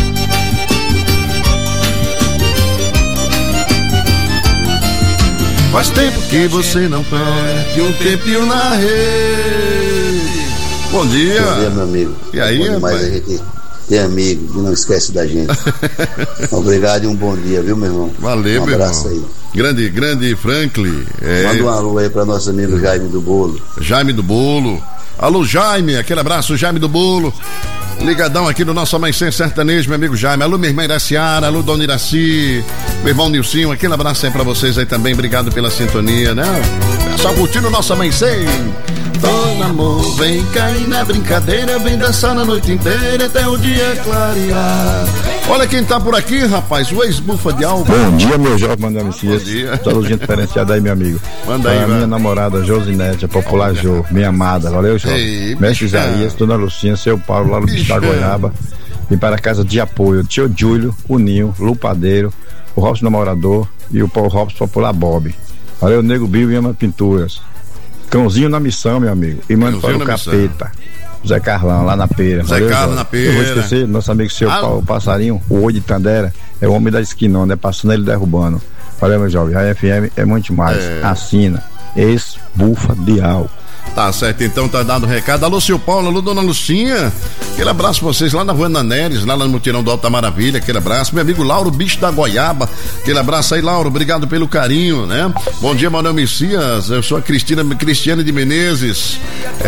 [SPEAKER 1] Faz tempo que você não perde um tempinho na rede. Bom dia.
[SPEAKER 19] Bom dia, meu amigo.
[SPEAKER 1] E aí,
[SPEAKER 19] rapaz? Mas a gente tem amigo que não esquece da gente. Obrigado e um bom dia, viu, meu irmão?
[SPEAKER 1] Valeu,
[SPEAKER 19] meu irmão. Um abraço aí.
[SPEAKER 1] Grande Franklin.
[SPEAKER 19] Manda um alô aí pra nosso amigo Jaime do Bolo.
[SPEAKER 1] Jaime do Bolo. Alô, Jaime, aquele abraço, Jaime do Bolo. Ligadão aqui no nosso Amanhecer Sertanejo, meu amigo Jaime. Alô, minha irmã Iraciara, alô, Dona Iraci, meu irmão Nilcinho, aquele abraço aí pra vocês aí também, obrigado pela sintonia, né? Pessoal curtindo o nosso Amanhecer. Dona amor, vem cair na brincadeira, vem dançar na noite inteira até o dia clarear. Olha quem tá por aqui, rapaz, o ex-bufa de Alba.
[SPEAKER 20] Bom dia, meu jovem Manuel Messias.
[SPEAKER 1] Bom dia.
[SPEAKER 20] Saludinho diferenciado aí, meu amigo.
[SPEAKER 1] Manda aí,
[SPEAKER 20] a minha namorada Josinete, a popular Jo, minha amada, valeu, jovem. Mestre Isaías, Dona Lucinha, seu Paulo, lá no Bicho da Goiaba. E para a casa de apoio, tio Júlio, o Ninho, Lupadeiro, o Robson Namorador e o Paulo Robson Popular Bob. Valeu, Nego Bill e Ama Pinturas. Cãozinho na missão, meu amigo. E manda para o Capeta. Zé Carlão, lá na Pera.
[SPEAKER 1] Zé Carlão na Pera.
[SPEAKER 20] Eu vou esquecer, nosso amigo seu Paulo Passarinho, o Oi de Tandera, é o homem da esquinona, é passando ele derrubando. Valeu, meu jovem. A FM é muito mais. Assina. Ex-bufa de álcool.
[SPEAKER 1] Tá certo, então tá dado o recado. Alô, seu Paulo, alô, Dona Lucinha. Aquele abraço pra vocês lá na Rua Naneres, lá no Mutirão do Alta Maravilha. Aquele abraço. Meu amigo Lauro, bicho da Goiaba. Aquele abraço aí, Lauro. Obrigado pelo carinho, né? Bom dia, Manuel Messias. Eu sou a Cristiane de Menezes,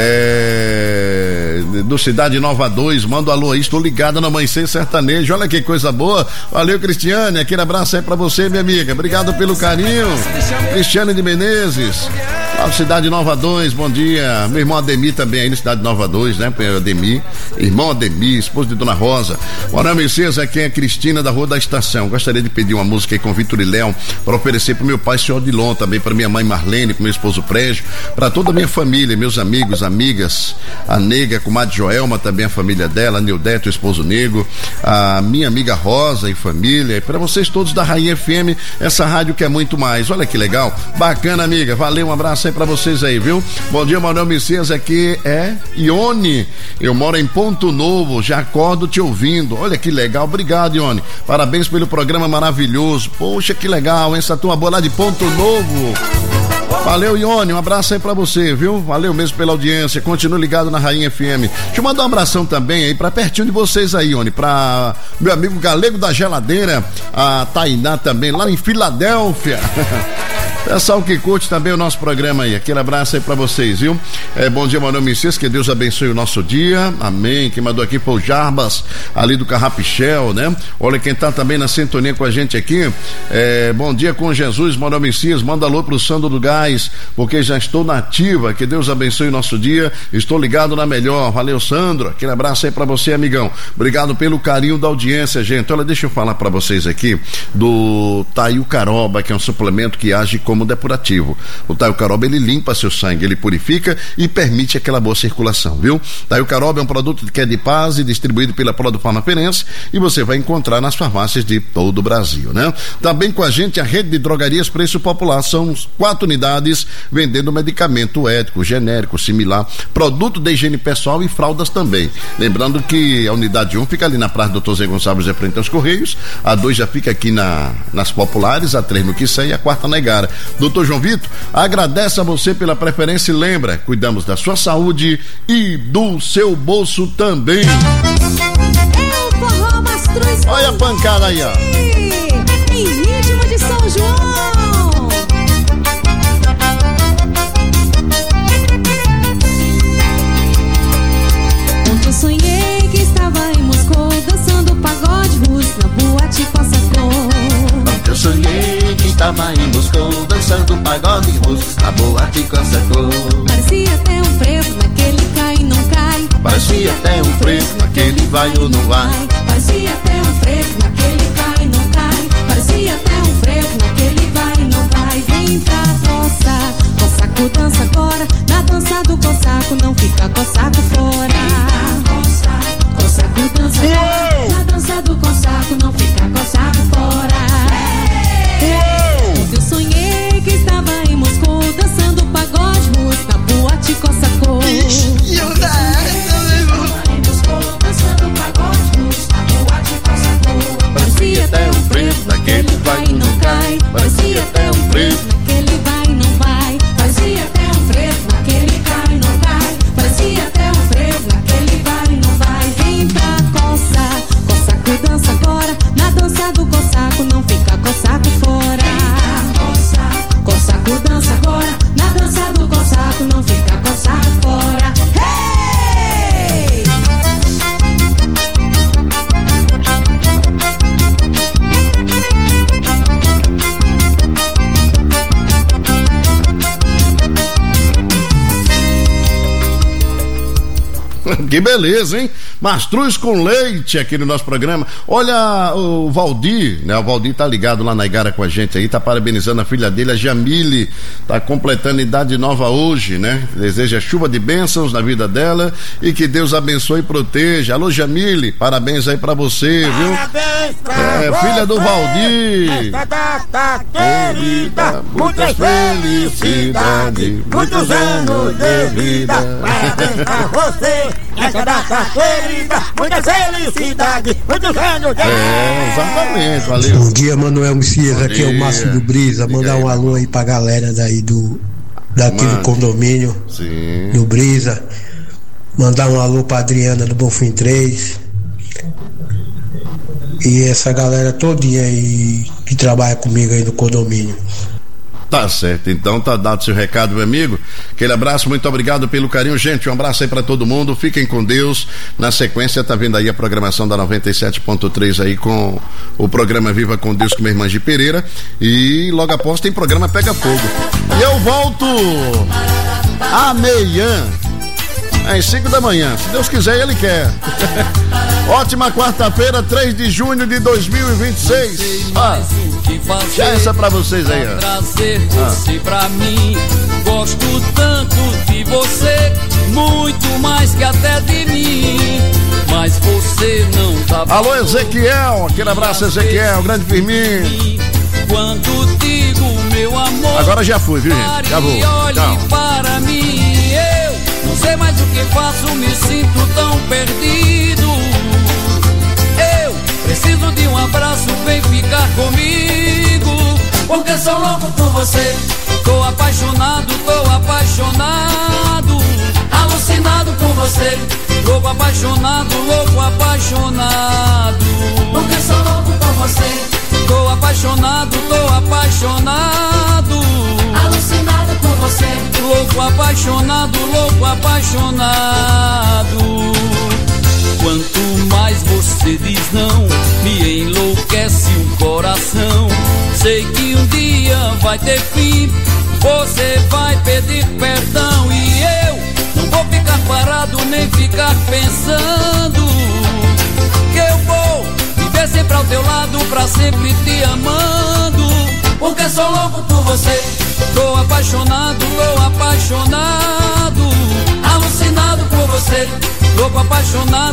[SPEAKER 1] do Cidade Nova 2. Manda um alô aí, estou ligado no Amanhecer Sertanejo. Olha que coisa boa. Valeu, Cristiane. Aquele abraço aí pra você, minha amiga. Obrigado pelo carinho. Cristiane de Menezes. Cidade Nova 2, bom dia. Meu irmão Ademir também aí na Cidade Nova 2, né? Ademir, irmão Ademir, esposo de Dona Rosa. Manuel Messias, aqui é a Cristina da Rua da Estação. Gostaria de pedir uma música aí com Vitor e Léo para oferecer pro meu pai, senhor Odilon, também para minha mãe Marlene, pro meu esposo Prégio, para toda a minha família, meus amigos, amigas, a Nega, a comadre Joelma, também a família dela, a Nildeto, o esposo Nego, a minha amiga Rosa e família, e para vocês todos da Rainha FM, essa rádio que é muito mais. Olha que legal, bacana, amiga, valeu, um abraço aí pra vocês aí, viu? Bom dia, Manuel Messias, aqui é Ione, eu moro em Ponto Novo, já acordo te ouvindo. Olha que legal, obrigado, Ione, parabéns pelo programa maravilhoso. Poxa, que legal, hein? Essa turma boa lá de Ponto Novo. Valeu, Ione, um abraço aí pra você, viu? Valeu mesmo pela audiência, continue ligado na Rainha FM. Deixa eu mandar um abração também aí pra pertinho de vocês aí, Ione, pra meu amigo Galego da Geladeira, a Tainá também, lá em Filadélfia. Pessoal que curte também o nosso programa aí, aquele abraço aí pra vocês, viu? Bom dia, Manuel Messias, que Deus abençoe o nosso dia, amém. Quem mandou aqui foi o Jarbas, ali do Carrapichel, né? Olha quem tá também na sintonia com a gente aqui, bom dia com Jesus, Manuel Messias, manda alô pro Sandro do Gás, porque já estou na ativa, que Deus abençoe o nosso dia, estou ligado na melhor, valeu, Sandro, aquele abraço aí pra você, amigão, obrigado pelo carinho da audiência, gente. Olha, deixa eu falar pra vocês aqui do Taio Caroba, que é um suplemento que age como depurativo. O Taio Caroba, ele limpa seu sangue, ele purifica e permite aquela boa circulação, viu? Taio Caroba é um produto que é de paz e distribuído pela Produfarma Perense e você vai encontrar nas farmácias de todo o Brasil, né? Também com a gente a rede de drogarias Preço Popular, são 4 unidades vendendo medicamento ético, genérico, similar, produto de higiene pessoal e fraldas também. Lembrando que a unidade 1 fica ali na Praça do Dr. Zé Gonçalves de frente aos Correios, a 2 já fica aqui nas Populares, a 3 no Quissé e a 4 na Igara. Doutor João Vitor, agradece a você pela preferência e lembra, cuidamos da sua saúde e do seu bolso também. Olha a pancada aí, ó.
[SPEAKER 2] Em ritmo de São João. Ontem eu sonhei que estava em Moscou dançando pagode russo na boate Passacô.
[SPEAKER 21] Eu sonhei que estava em Moscou dançando pagode russo na boate Passacô.
[SPEAKER 2] Parecia até um frevo naquele cai e não cai.
[SPEAKER 21] Parecia até um frevo naquele vai ou não vai.
[SPEAKER 2] Parecia até um frevo naquele cai e não cai. Parecia até um frevo naquele vai e não vai. Vem pra coçar, Cossaco dança agora. Na dança do Cossaco não fica Cossaco fora. Cossaco dança agora. Na dança do Cossaco não fica Cossaco fora. Eu sonhei que estava em Moscou dançando pagode russo na boate Cossaco. Parecia até um frevo naquele vai e não cai. Parecia até um frevo naquele vai e não vai. Parecia até um frevo naquele cai e não cai. Parecia até um frevo naquele vai e não vai. Vem pra coçar, Cossaco dança agora. Na dança do Cossaco não fica Cossaco fora. Cossaco dança agora. Na dança do Cossaco não fica Cossaco fora. Hey!
[SPEAKER 1] Que beleza, hein? Mastruz com leite aqui no nosso programa. Olha o Valdir, né? O Valdir tá ligado lá na Igara com a gente aí, tá parabenizando a filha dele, a Jamile, tá completando idade nova hoje, né? Deseja chuva de bênçãos na vida dela e que Deus abençoe e proteja. Alô, Jamile, parabéns aí pra você, viu?
[SPEAKER 22] Parabéns pra você,
[SPEAKER 1] filha do Valdir.
[SPEAKER 22] esta data querida, muitas felicidades, muitos anos de vida. Parabéns pra você, esta data querida, muita felicidade, muitos anos de vida.
[SPEAKER 1] Exatamente, valeu.
[SPEAKER 23] Bom dia, Manuel Messias, aqui é o Márcio do Brisa. Mandar um alô aí pra galera daí daqui do condomínio.
[SPEAKER 1] Sim.
[SPEAKER 23] Do Brisa. Mandar um alô pra Adriana do Bonfim 3. E essa galera todinha aí que trabalha comigo aí no condomínio.
[SPEAKER 1] Tá certo, então tá dado seu recado, meu amigo. Aquele abraço, muito obrigado pelo carinho. Gente, um abraço aí pra todo mundo, fiquem com Deus. Na sequência, tá vendo aí a programação da 97.3 aí com o programa Viva com Deus com minha irmã de Pereira. E logo após tem programa Pega Fogo. E eu volto amanhã, às 5 da manhã, se Deus quiser e Ele quer. Ótima quarta-feira, 3 de junho de 2026. Já essa pra vocês aí, ó.
[SPEAKER 3] Trazer você pra mim. Gosto tanto de você, muito mais que até de mim. Mas você não tá.
[SPEAKER 1] Alô, Ezequiel, aquele abraço, Ezequiel, grande Firmino.
[SPEAKER 3] Quando digo meu amor,
[SPEAKER 1] agora já fui, viu, gente? Já vou.
[SPEAKER 3] Olhe para mim, eu não sei mais o que faço, me sinto tão perdido. Eu preciso de um abraço, vem ficar comigo, porque sou louco por você. Tô apaixonado, alucinado por você. Louco apaixonado, porque sou louco por você. Tô apaixonado, alucinado por você. Louco apaixonado. Quanto mais você diz não, me enlouquece o coração. Sei que um dia vai ter fim, você vai pedir perdão. E eu não vou ficar parado, nem ficar pensando que eu vou viver sempre ao teu lado, pra sempre te amando, porque sou louco por você. Tô apaixonado, alucinado por você. Louco apaixonado,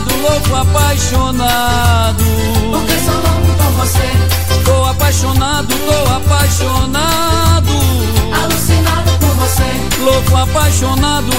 [SPEAKER 3] porque sou louco por você. Tô apaixonado, alucinado por você. Louco apaixonado.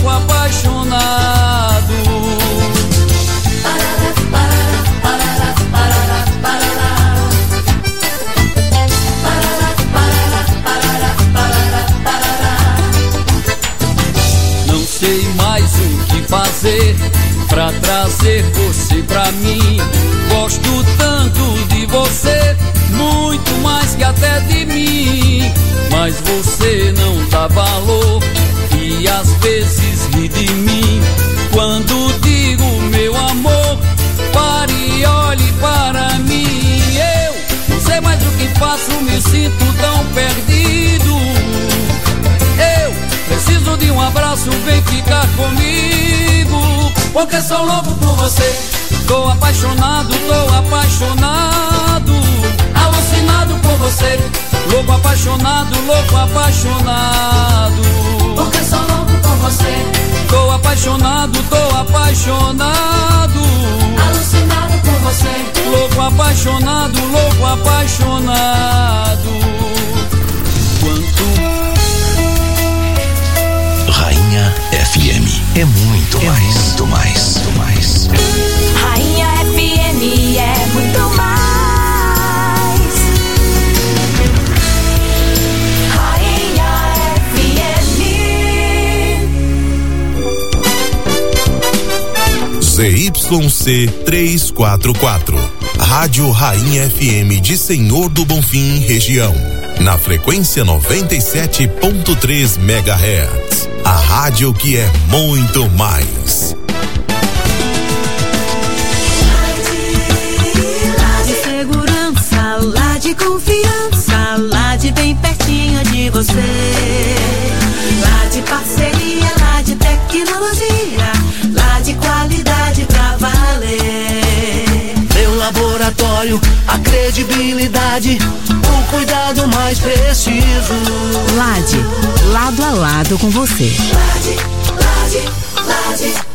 [SPEAKER 3] Não sei mais o que fazer pra trazer você pra mim. Gosto tanto de você, muito mais que até de mim. Mas você não dá valor e às vezes ri de mim. Quando digo meu amor, pare e olhe para mim. Eu não sei mais o que faço, me sinto tão perdido. Eu preciso de um abraço, vem ficar comigo, porque sou louco por você. Tô apaixonado, alucinado por você. Louco apaixonado, porque sou louco por você. Tô apaixonado, alucinado por você. Louco apaixonado.
[SPEAKER 15] Rainha FM é muito mais.
[SPEAKER 14] Rainha FM é muito mais. Rainha FM.
[SPEAKER 15] ZYC 344, Rádio Rainha FM de Senhor do Bonfim, região. Na frequência 97.3 MHz. A rádio que é muito mais.
[SPEAKER 2] Lá de segurança, lá de confiança, lá de bem pertinho de você. Lá de parceria, lá de tecnologia, lá de qualidade pra valer.
[SPEAKER 13] Meu laboratório, a credibilidade, o cuidado mais preciso.
[SPEAKER 14] Lade, lado a lado com você.
[SPEAKER 2] Lade.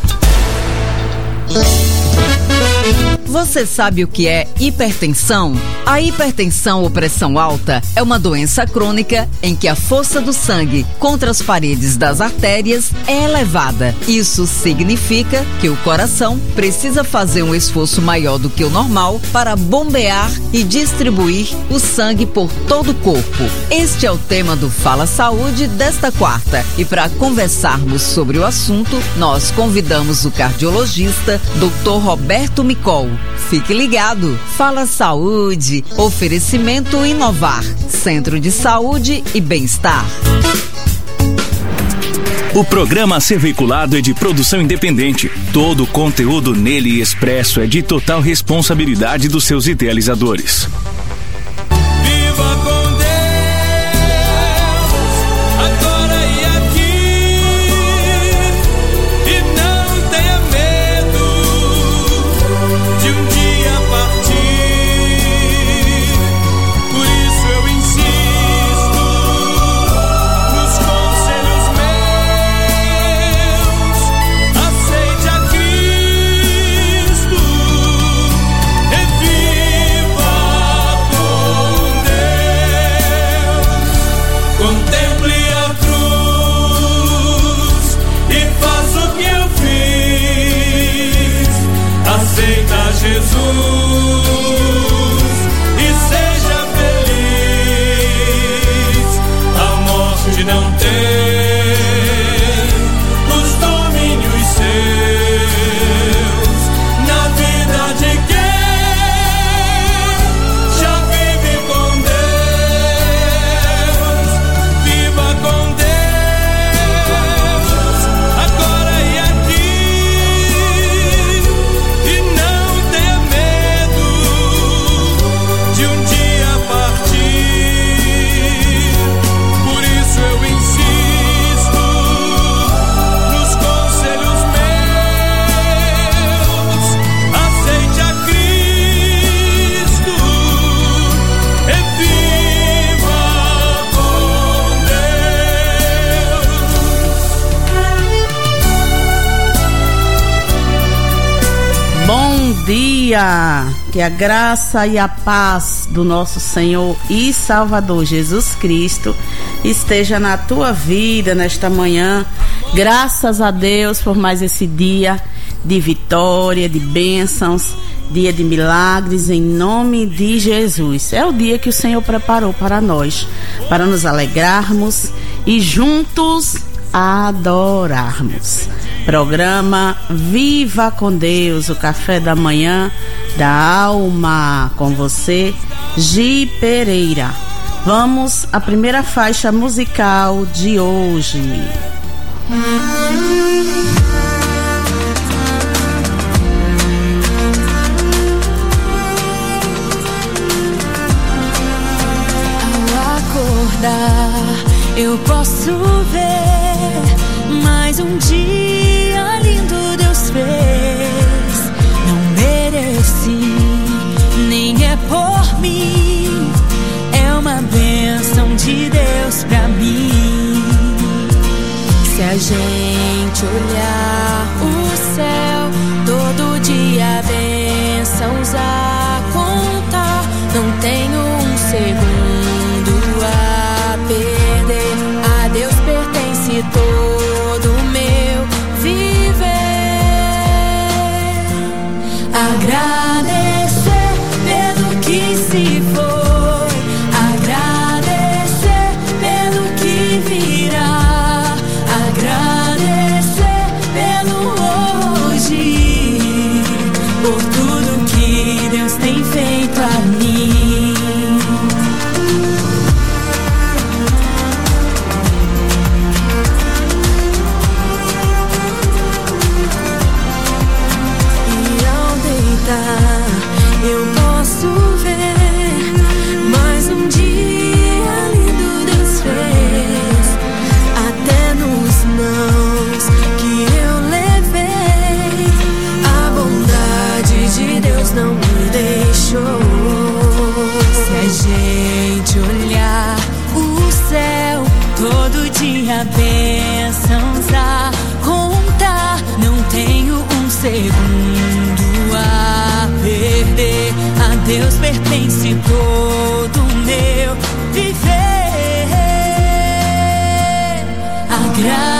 [SPEAKER 11] Você sabe o que é hipertensão? A hipertensão ou pressão alta é uma doença crônica em que a força do sangue contra as paredes das artérias é elevada. Isso significa que o coração precisa fazer um esforço maior do que o normal para bombear e distribuir o sangue por todo o corpo. Este é o tema do Fala Saúde desta quarta. E para conversarmos sobre o assunto, nós convidamos o cardiologista Dr. Roberto
[SPEAKER 4] Lumicol. Fique ligado. Fala Saúde. Oferecimento Inovar. Centro de Saúde e Bem-Estar.
[SPEAKER 7] O programa a ser veiculado é de produção independente. Todo o conteúdo nele expresso é de total responsabilidade dos seus idealizadores.
[SPEAKER 2] Viva com Deus, agora e aqui, e não tenha medo de um dia partir. Por isso eu insisto nos conselhos meus, aceite a Cristo e viva com Deus. Contemple a cruz e faça o que eu fiz. Aceita Jesus e seja feliz. A morte não tem os domínios seus na vida de quem já vive com Deus. Viva com Deus, agora e aqui, e não tenha medo de um dia partir. Por isso eu insisto nos conselhos meus, aceite a Cristo e viva com Deus.
[SPEAKER 8] Bom dia! Que a graça e a paz do nosso Senhor e Salvador Jesus Cristo esteja na tua vida nesta manhã. Graças a Deus por mais esse dia de vitória, de bênçãos, dia de milagres, em nome de Jesus. É o dia que o Senhor preparou para nós, para nos alegrarmos e juntos adorarmos. Programa Viva com Deus, o café da manhã da alma, com você, Gi Pereira. Vamos à primeira faixa musical de hoje.
[SPEAKER 24] Ao acordar, eu posso ver mais um dia lindo Deus fez. Não mereci, nem é por mim, é uma bênção de Deus pra mim. Se a gente olhar o céu, todo dia bênçãos a contar, não tenho um segundo a perder. A Deus pertence todo o meu viver. Agradecer pelo que se foi, agradecer pelo que virá, agradecer pelo hoje, por tudo que Deus tem feito a mim. E ao deitar, eu posso ver mais um dia lindo Deus fez. Até nos nãos que eu levei, a bondade de Deus não me deixou. Se a gente olhar o céu, todo dia bênçãos a contar, não tenho um segundo a perder. A Deus pertence todo o meu viver.